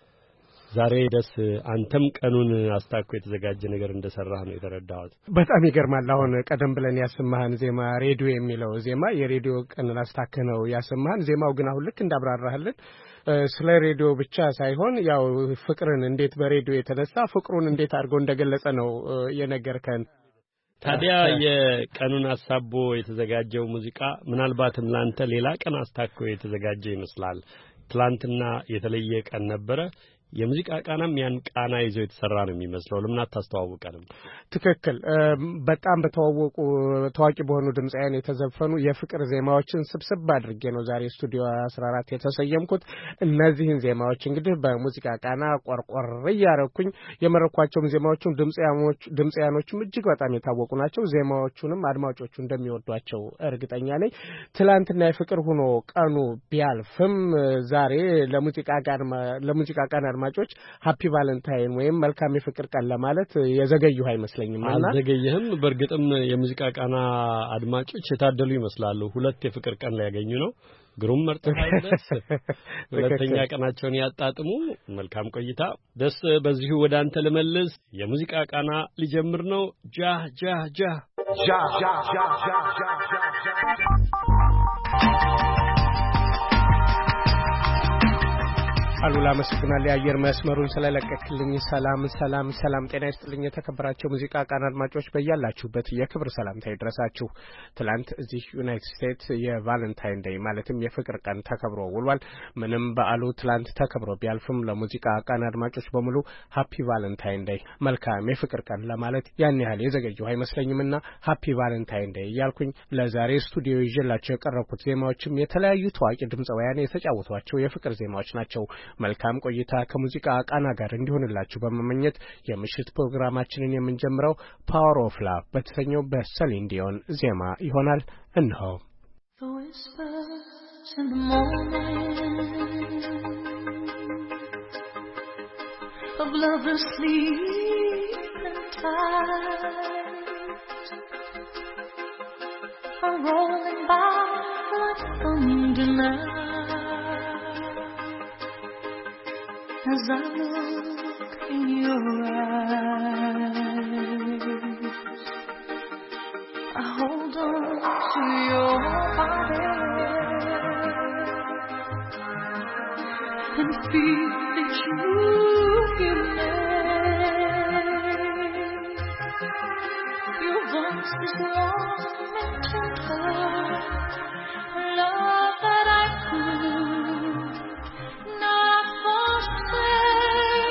ዛሬ ደስ አንተም ቀኑን አስታኮ የተዘጋጀ ነገር እንደሰራህ ነው የተረዳሁት።
በጣም ይገርማል። አሁን ቀደም ብለን ያሰማህን ዜማ ሬዲዮ የሚለው ዜማ የሬዲዮ ቀንን አስታከ ነው ያሰማህን። ዜማው ግን አሁን ልክ እንዳብራራህልን ስለ ሬዲዮ ብቻ ሳይሆን ያው ፍቅርን እንዴት በሬዲዮ የተነሳ ፍቅሩን እንዴት አድርጎ እንደገለጸ ነው የነገርከን።
ታዲያ የቀኑን አሳቦ የተዘጋጀው ሙዚቃ ምናልባትም ላንተ ሌላ ቀን አስታኮ የተዘጋጀ ይመስላል። ትላንትና የተለየ ቀን ነበረ። የሙዚቃ ቃናም ያን ቃና ይዞ የተሰራ ነው የሚመስለው። ለምን አታስተዋውቀንም?
ትክክል። በጣም በተዋወቁ ታዋቂ በሆኑ ድምጻውያን የተዘፈኑ የፍቅር ዜማዎችን ስብስብ አድርጌ ነው ዛሬ ስቱዲዮ አስራ አራት የተሰየምኩት። እነዚህን ዜማዎች እንግዲህ በሙዚቃ ቃና ቆርቆር ያረኩኝ የመረኳቸው ዜማዎችን ድምጻያኖች ድምጻያኖችም እጅግ በጣም የታወቁ ናቸው። ዜማዎቹንም አድማጮቹ እንደሚወዷቸው እርግጠኛ ነኝ። ትላንትና የፍቅር ሆኖ ቀኑ ቢያልፍም ዛሬ ለሙዚቃ ጋር ለሙዚቃ ቃና አድማጮች ሃፒ ቫለንታይን ወይም መልካም የፍቅር ቀን ለማለት የዘገዩ አይመስለኝም እና
አልዘገየህም። በእርግጥም የሙዚቃ ቃና አድማጮች የታደሉ ይመስላሉ። ሁለት የፍቅር ቀን ላይ ያገኙ ነው። ግሩም መርጠሃይደስ ሁለተኛ ቀናቸውን ያጣጥሙ። መልካም ቆይታ። ደስ በዚሁ ወደ አንተ ልመልስ። የሙዚቃ ቃና ሊጀምር ነው። ጃ ጃ ጃ ጃ ጃ ጃ ጃ ጃ
አሉላ መስግናል የአየር መስመሩን ስለለቀቅልኝ። ሰላም ሰላም ሰላም ጤና ይስጥልኝ። የተከበራቸው ሙዚቃ ቃና አድማጮች በያላችሁበት የክብር ሰላምታ ይድረሳችሁ። ትላንት እዚህ ዩናይትድ ስቴትስ የቫለንታይን ዴይ ማለትም የፍቅር ቀን ተከብሮ ውሏል። ምንም በዓሉ ትላንት ተከብሮ ቢያልፍም ለሙዚቃ ቃና አድማጮች በሙሉ ሃፒ ቫለንታይን ዴይ መልካም የፍቅር ቀን ለማለት ያን ያህል የዘገየሁ አይመስለኝምና ሃፒ ቫለንታይን ዴይ እያልኩኝ ለዛሬ ስቱዲዮ ይዤላቸው የቀረብኩት ዜማዎችም የተለያዩ ታዋቂ ድምጻውያን የተጫወቷቸው የፍቅር ዜማዎች ናቸው። መልካም ቆይታ ከሙዚቃ ቃና ጋር እንዲሆንላችሁ በመመኘት የምሽት ፕሮግራማችንን የምንጀምረው ፓወር ኦፍ ላቭ በተሰኘው በሰሊን ዲዮን ዜማ ይሆናል። እነሆ
as I look in your eyes, I hold on to your hand and feel that you remain. Your voice is warm and tender, love that I could not forsake,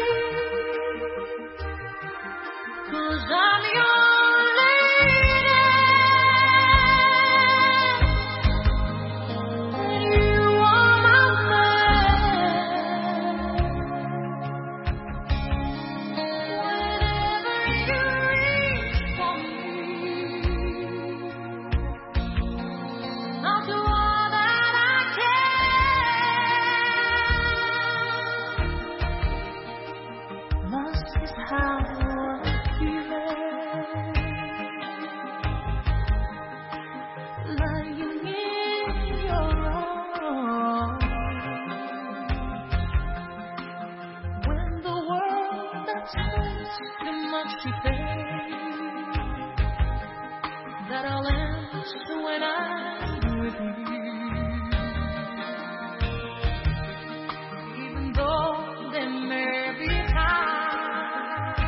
'cause I'm your lady and you are my man. Whenever you reach for me, I'll do all that I can. Lost is how I'm feeling, lying in your arms. When the world that's hurt too much to bear, that I'll answer when I'm with you. Even though there may be times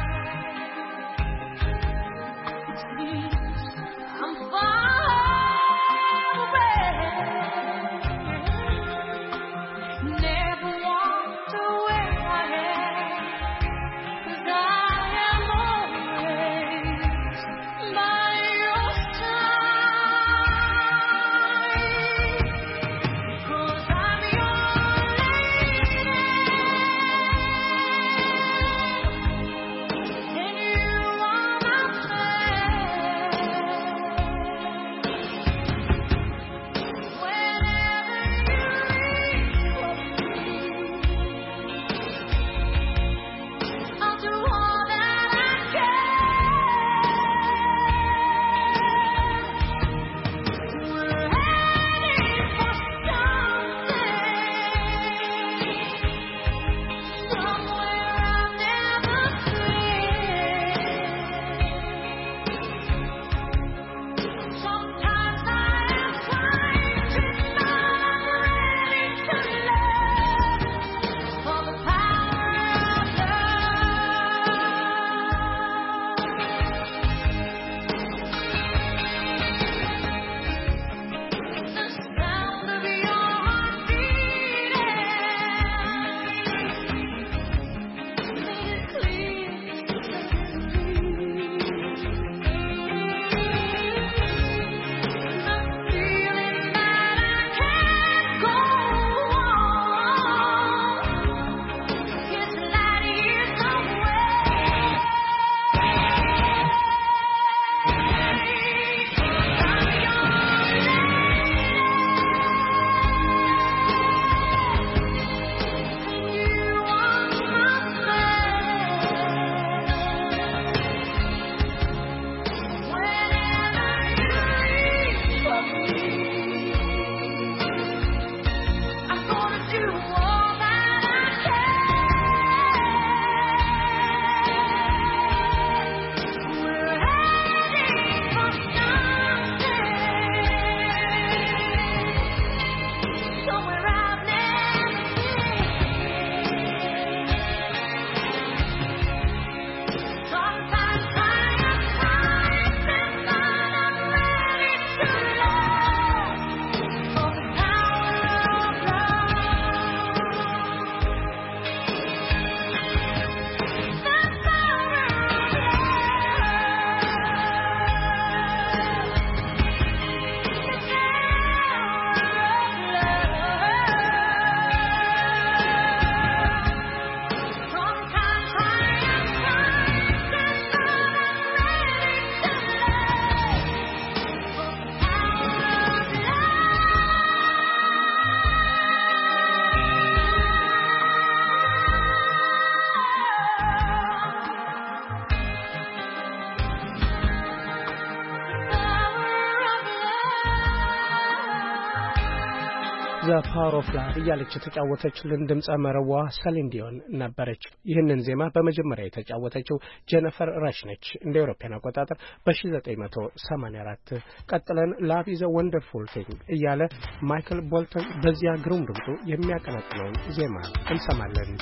it seems I'm far away, never walked away my head, 'cause I am always by your side.
ዘ ፓወር ኦፍ ላቭ እያለች የተጫወተችልን ድምጸ መረዋ ሰሊን ዲዮን ነበረች። ይህንን ዜማ በመጀመሪያ የተጫወተችው ጄኒፈር ረሽ ነች እንደ አውሮፓውያን አቆጣጠር በ1984። ቀጥለን ላቭ ኢዝ አ ወንደርፉል ቲንግ እያለ ማይክል ቦልተን በዚያ ግሩም ድምፁ የሚያቀነቅነውን ዜማ እንሰማለን።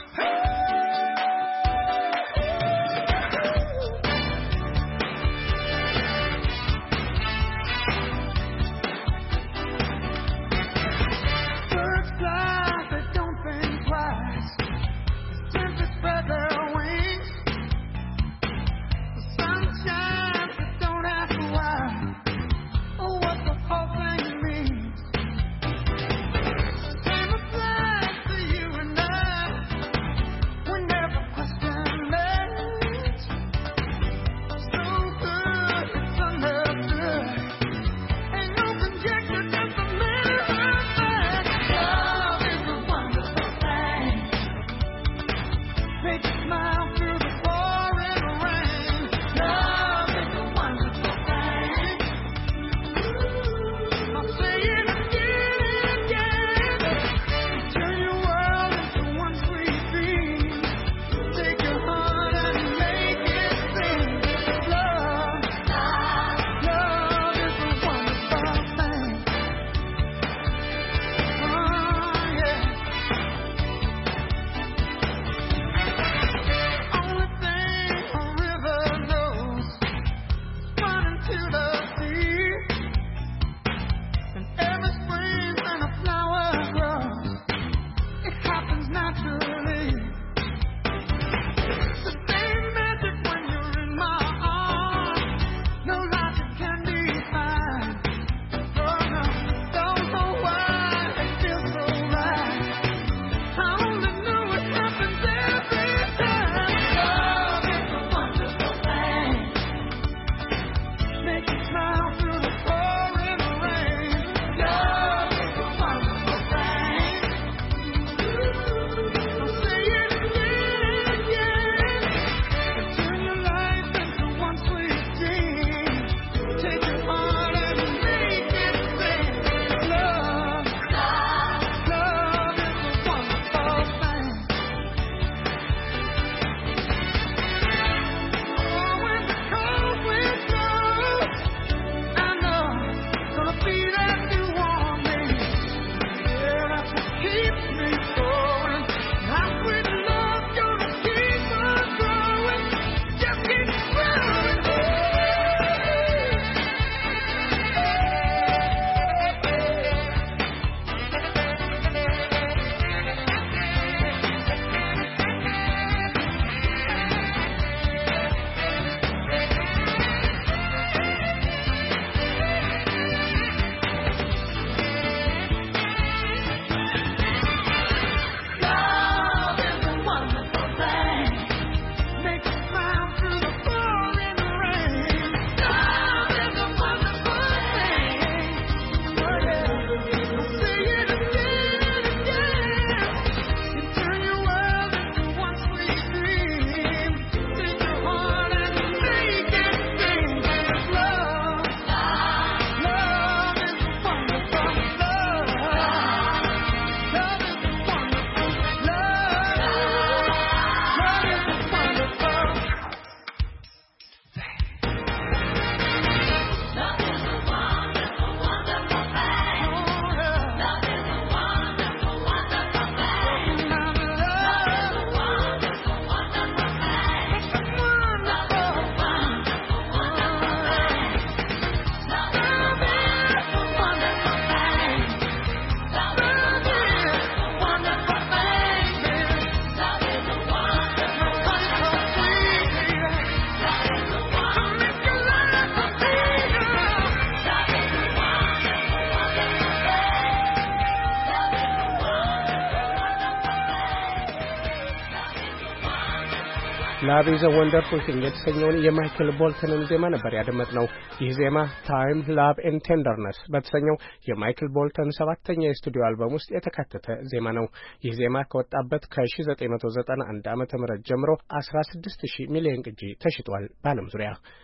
ላቭ ኢዝ አ ወንደርፉል ቲንግ የተሰኘውን የማይክል ቦልተንን ዜማ ነበር ያደመጥነው። ይህ ዜማ ታይም ላቭ ኤንድ ቴንደርነስ በተሰኘው የማይክል ቦልተን ሰባተኛ የስቱዲዮ አልበም ውስጥ የተካተተ ዜማ ነው። ይህ ዜማ ከወጣበት ከ1991 ዓመተ ምህረት ጀምሮ አስራ ስድስት ሺህ ሚሊዮን ቅጂ ተሽጧል በዓለም ዙሪያ።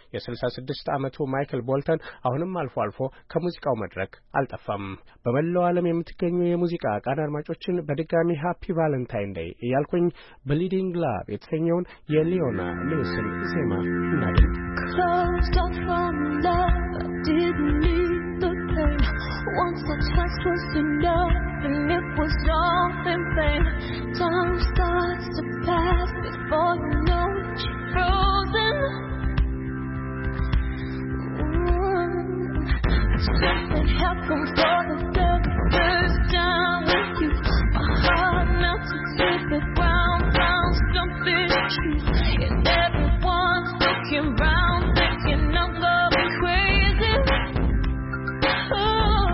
የ66 ዓመቱ ማይክል ቦልተን አሁንም አልፎ አልፎ ከሙዚቃው መድረክ አልጠፋም። በመላው ዓለም የምትገኙ የሙዚቃ ቃና አድማጮችን በድጋሚ ሃፒ ቫለንታይን ዴይ እያልኩኝ ብሊዲንግ ላቭ የተሰኘውን የሊዮና ሊውስን ዜማ እናድምጥ።
Closed off from love, I didn't need the pain. Once I touched was enough, and it was all in vain. Time starts to pass before you know it, you're frozen. Something happened for the very first time with you. My heart melted to the ground, found something true. And everyone's looking round, thinking I'm going crazy. Oh,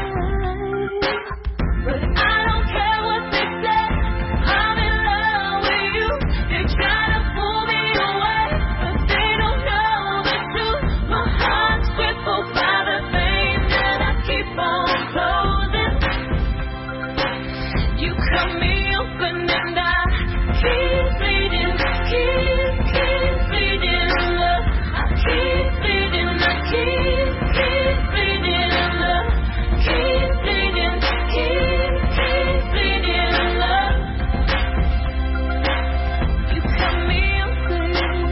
but I don't care what they say. I'm in love with you. They try to pull me away, but they don't know the truth. My heart's crippled by the pain that I keep on closing. You cut me open and I keep bleeding, keep, keep bleeding love. I keep bleeding, I keep, keep bleeding love. Keep bleeding, keep, keep bleeding love. You cut me open.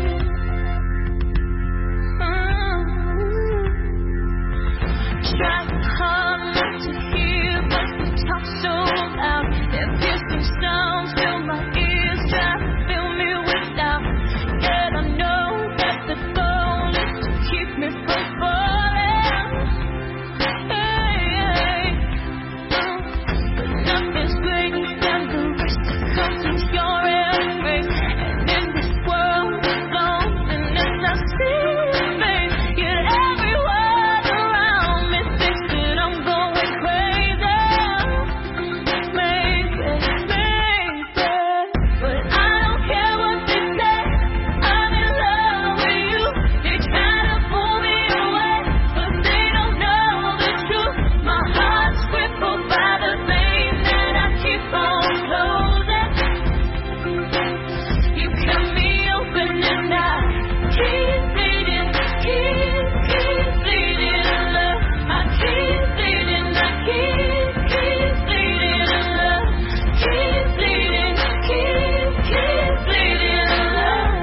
Trying hard not to hear, but we talk so loud. Their piercing sounds fill my ears, try to fill me with doubt. Yet I know that the goal is to keep me from falling. Hey, hey. But nothing's greater than the risk that comes with your embrace. And in this world alone, and as I see your face, yet everyone around me thinks that I'm going crazy. Maybe, maybe, but I don't care what they say. I'm in love with you. They try to pull me away, but they don't know the truth. My heart's crippled by the pain that I keep on closing. You cut me open and I keep bleeding, keep, keep bleeding love. I keep bleeding, I keep, keep bleeding love. Keep bleeding, keep, keep bleeding love.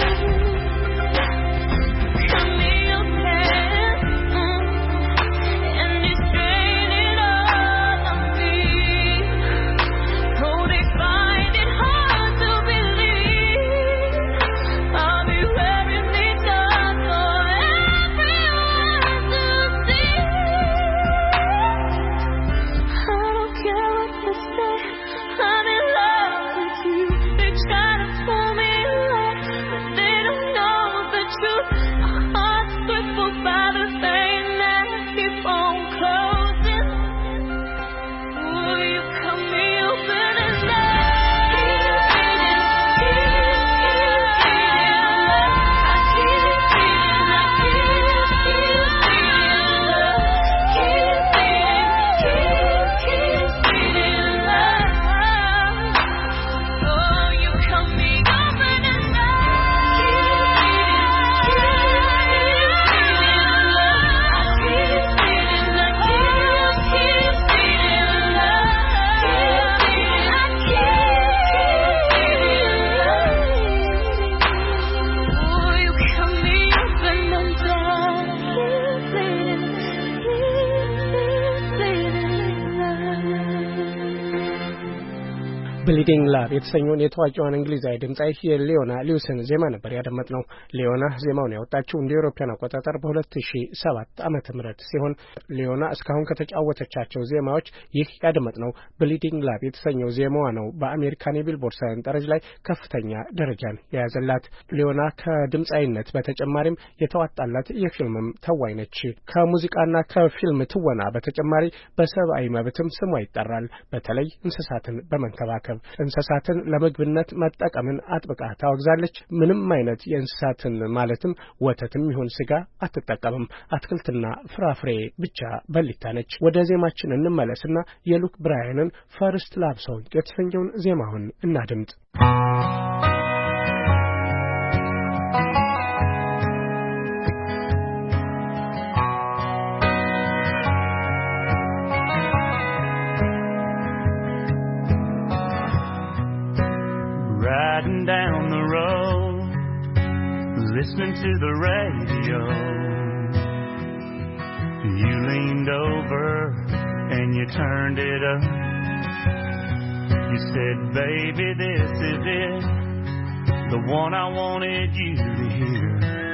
Cut me open, mm, and it's draining all of me. Oh, they find it hard to believe I'll be wearing these scars for everyone to see. I don't care what they say. I'm in love with you. They try to pull me away, but they don't know the truth. My heart's crippled by the pain that I keep on closing. Ooh, you cut me open and I keep bleeding, keep, keep bleeding love. I keep bleeding, I keep, keep bleeding love. Keep bleeding, keep, keep bleeding love. Oh, you cut me open and I keep
ብሊዲንግ ላቭ የተሰኘውን የታዋቂዋን እንግሊዛዊ ድምጻዊ የሊዮና ሊውስን ዜማ ነበር ያደመጥነው። ሊዮና ዜማውን ያወጣችው እንደ አውሮፓውያን አቆጣጠር በሁለት ሺህ ሰባት ዓመተ ምህረት ሲሆን ሊዮና እስካሁን ከተጫወተቻቸው ዜማዎች ይህ ያደመጥነው ብሊዲንግ ላቭ የተሰኘው ዜማዋ ነው በአሜሪካን የቢልቦርድ ሰንጠረዥ ላይ ከፍተኛ ደረጃን የያዘላት። ሊዮና ከድምጻዊነት በተጨማሪም የተዋጣላት የፊልምም ተዋኝ ነች። ከሙዚቃና ከፊልም ትወና በተጨማሪ በሰብአዊ መብትም ስሟ ይጠራል። በተለይ እንስሳትን በመንከባከብ እንስሳትን ለምግብነት መጠቀምን አጥብቃ ታወግዛለች። ምንም አይነት የእንስሳትን ማለትም ወተትም ይሁን ስጋ አትጠቀምም። አትክልትና ፍራፍሬ ብቻ በሊታ ነች። ወደ ዜማችን እንመለስና የሉክ ብራያንን ፈርስት ላቭ ሶንግ የተሰኘውን ዜማውን እናድምጥ።
to the radio. You leaned over and you turned it up. You said, baby, this is it, the one I wanted you to hear.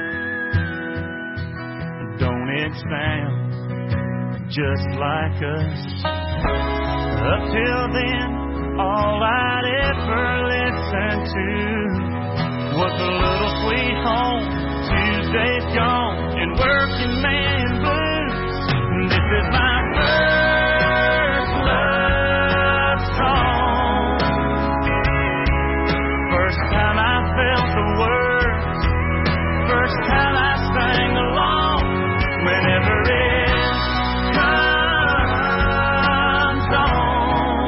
Don't it sound just like us? Up till then, all I'd ever listen to was a little sweet home, Tuesday's gone, and working man blues. This is my first love song. First time I felt the words, first time I sang along. Whenever it comes on,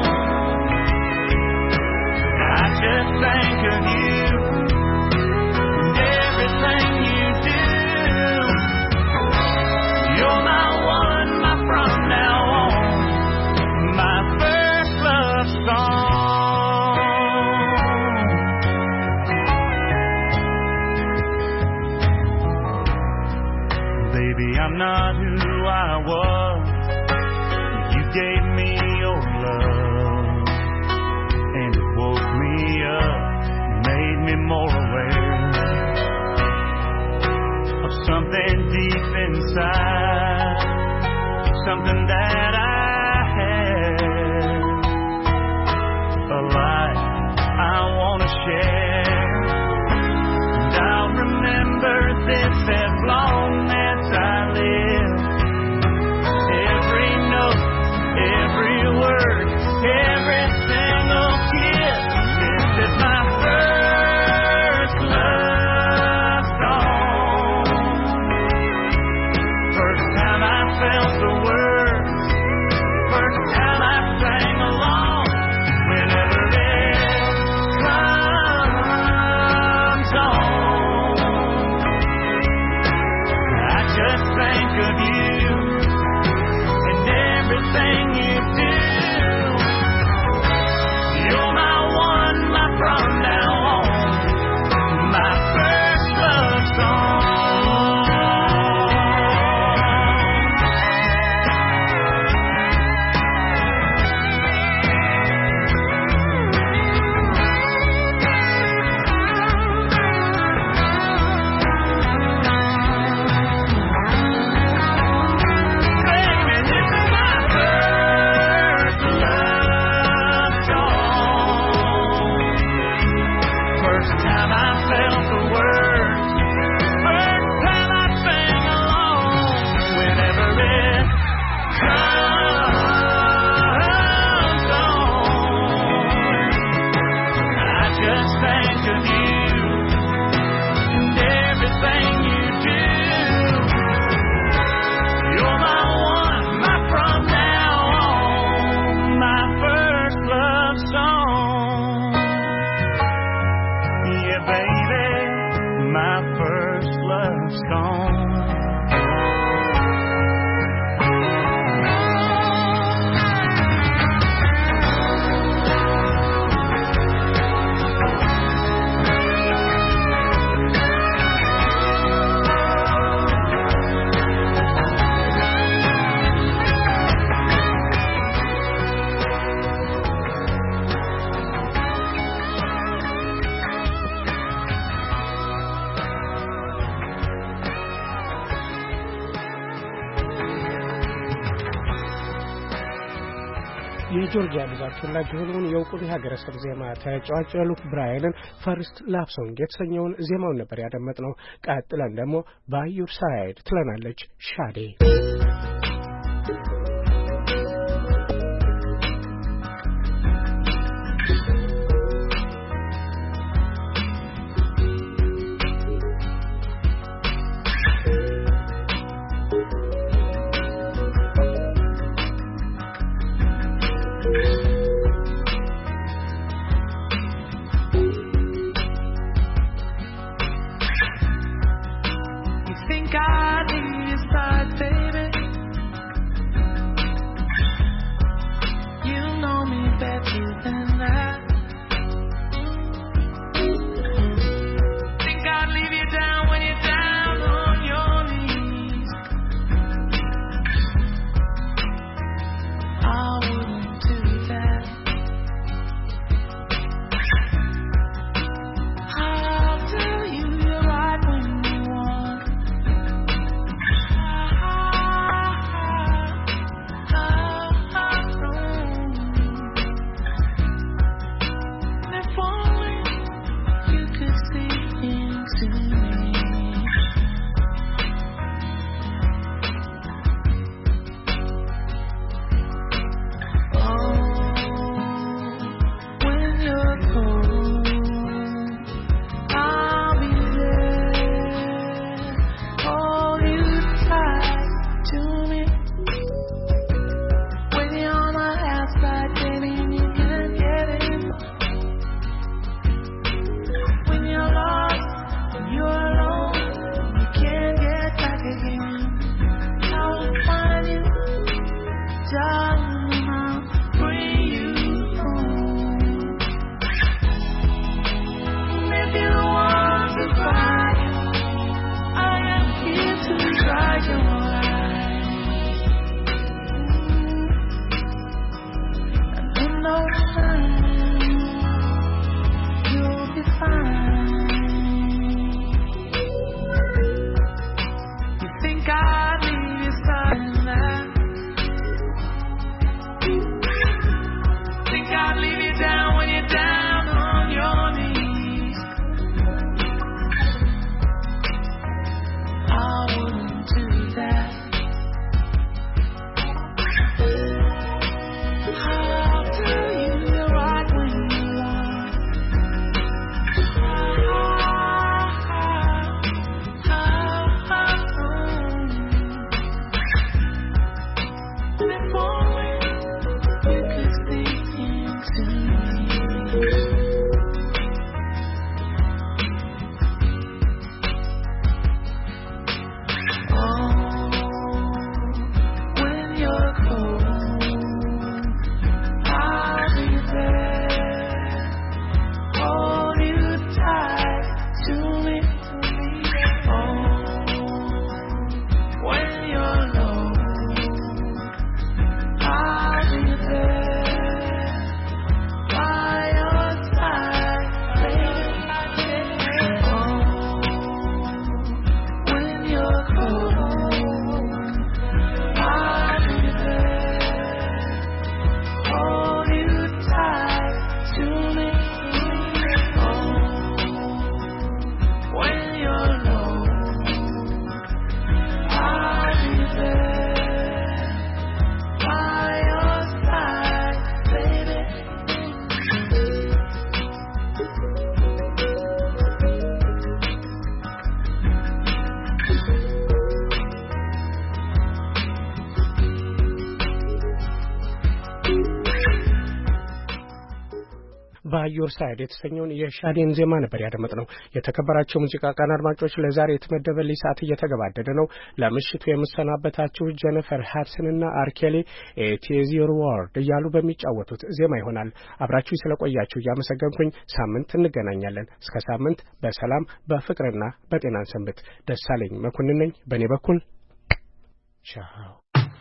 I just think of you and everything you do. You're my one, my from now on, my first love song. Baby, I'm not who I was. You gave me your love, and it woke me up, made me more aware of something deep inside, something that I had, a life I want to share. And I'll remember this as long as I live. Every note, every word, every single kiss. This is my first love song. First time I felt the words, first time I sang along. Whenever it comes on, I just think of you and everything you do. You're my one, my from now on, my first love song. Baby, this is my first love song. First time I felt the words, first time I sang along. Whenever it comes on, I just think of you and everything you do. You're my one, my from now on, my first love song. Yeah, baby, my first love song.
የጆርጂያ ግዛት ተወላጅ የሆነውን የእውቁን የሀገረሰብ ዜማ ተጫዋች ሉክ ብራያንን ፈርስት ላቭ ሶንግ የተሰኘውን ዜማውን ነበር ያደመጥነው። ቀጥለን ደግሞ ባይ ዩር ሳይድ ትለናለች ሻዴ።
You think I need your side, baby?
ባዮር ሳይድ የተሰኘውን የሻዴን ዜማ ነበር ያደመጥነው። የተከበራቸው ሙዚቃ ቃና አድማጮች ለዛሬ የተመደበልኝ ሰዓት እየተገባደደ ነው። ለምሽቱ የምሰናበታችሁ ጀነፈር ሃድሰንና አርኬሊ ኤቲዝ ዮር ወርድ እያሉ በሚጫወቱት ዜማ ይሆናል። አብራችሁ ስለቆያችሁ እያመሰገንኩኝ ሳምንት እንገናኛለን። እስከ ሳምንት በሰላም በፍቅርና በጤና ሰንብት። ደሳለኝ መኮንን ነኝ። በእኔ በኩል ቻው።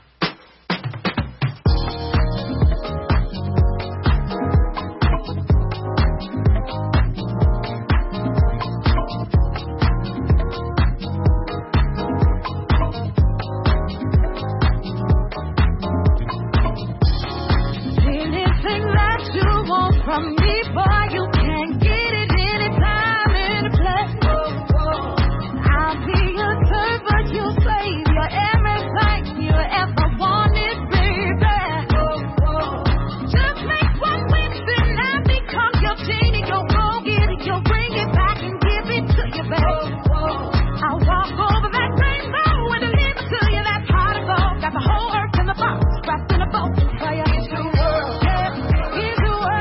From me, boy, you can't get it anytime, any place. I'll be your servant, your savior, everything you ever wanted, baby. Just make one wish and I become your genie. You'll go get it, you'll bring it back and give it to you, baby. I'll walk over that rainbow and deliver to you that pot of gold. Got the whole earth in the box, wrapped in a bow for you. It's the world, yeah, it's the world.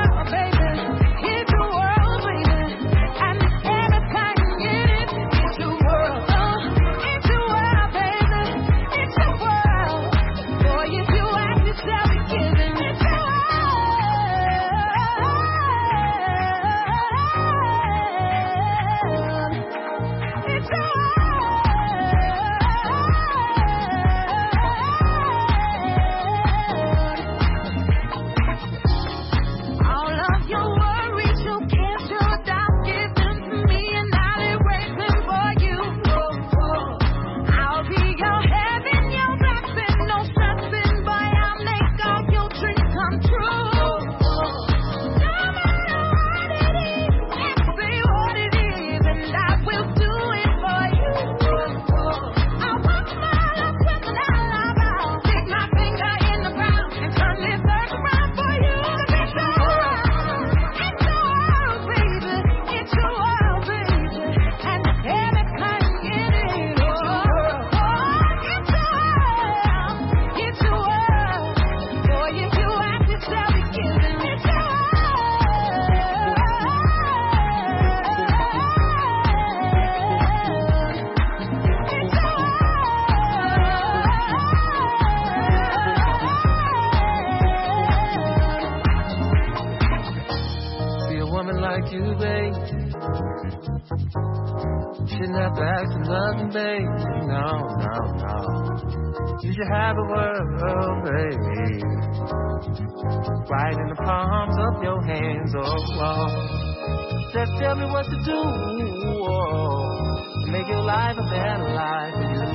Shouldn't have to ask for nothing, babe. No, no, no. You should have the world, babe, right in the palms of your hands. Oh, oh. Just tell me what to do, oh, make your life a better life for you.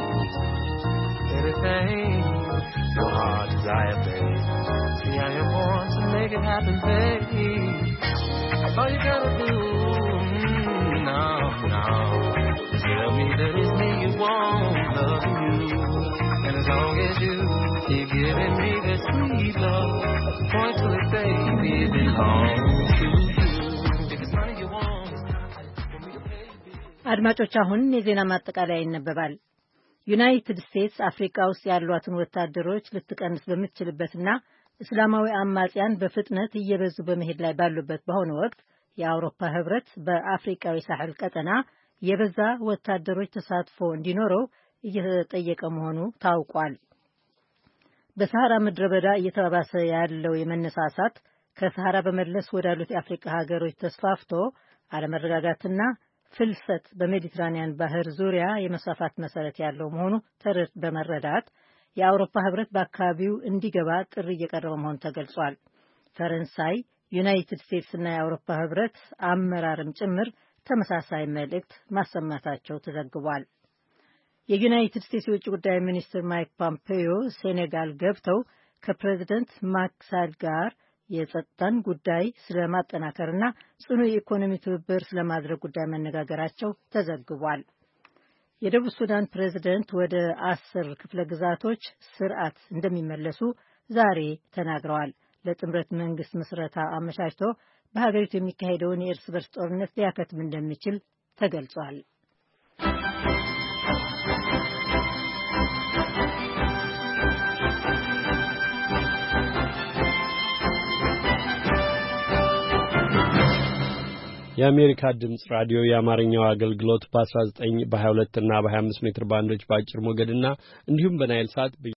Everything your heart desire, babe. See how you want to make it happen, babe. All you gotta do, mm, no, no, just tell me that it's me you want, loving you. And as long as you keep giving me that sweet love, point to it, baby, it belongs to you. If it's money you want, for me to pay.
አድማጮች አሁን የዜና ማጠቃለያ ይነበባል። ዩናይትድ ስቴትስ አፍሪካ ውስጥ ያሏትን ወታደሮች ልትቀንስ በምትችልበትና እስላማዊ አማጽያን በፍጥነት እየበዙ በመሄድ ላይ ባሉበት በሆነ ወቅት የአውሮፓ ህብረት በአፍሪካዊ ሳህል ቀጠና የበዛ ወታደሮች ተሳትፎ እንዲኖረው እየተጠየቀ መሆኑ ታውቋል። በሰሃራ ምድረ በዳ እየተባባሰ ያለው የመነሳሳት ከሰሃራ በመለስ ወዳሉት የአፍሪካ ሀገሮች ተስፋፍቶ አለመረጋጋትና ፍልሰት በሜዲትራኒያን ባህር ዙሪያ የመስፋፋት መሰረት ያለው መሆኑ ተረድ በመረዳት የአውሮፓ ህብረት በአካባቢው እንዲገባ ጥሪ እየቀረበ መሆኑ ተገልጿል። ፈረንሳይ፣ ዩናይትድ ስቴትስ እና የአውሮፓ ህብረት አመራርም ጭምር ተመሳሳይ መልእክት ማሰማታቸው ተዘግቧል። የዩናይትድ ስቴትስ የውጭ ጉዳይ ሚኒስትር ማይክ ፖምፔዮ ሴኔጋል ገብተው ከፕሬዚደንት ማክሳል ጋር የጸጥታን ጉዳይ ስለማጠናከርና ጽኑ የኢኮኖሚ ትብብር ስለማድረግ ጉዳይ መነጋገራቸው ተዘግቧል። የደቡብ ሱዳን ፕሬዝደንት ወደ አስር ክፍለ ግዛቶች ስርዓት እንደሚመለሱ ዛሬ ተናግረዋል። ለጥምረት መንግስት ምስረታ አመቻችቶ በሀገሪቱ የሚካሄደውን የእርስ በርስ ጦርነት ሊያከትም እንደሚችል ተገልጿል።
የአሜሪካ ድምጽ ራዲዮ የአማርኛው አገልግሎት በ19 በ22 እና በ25 ሜትር ባንዶች በአጭር ሞገድና እንዲሁም በናይል ሳት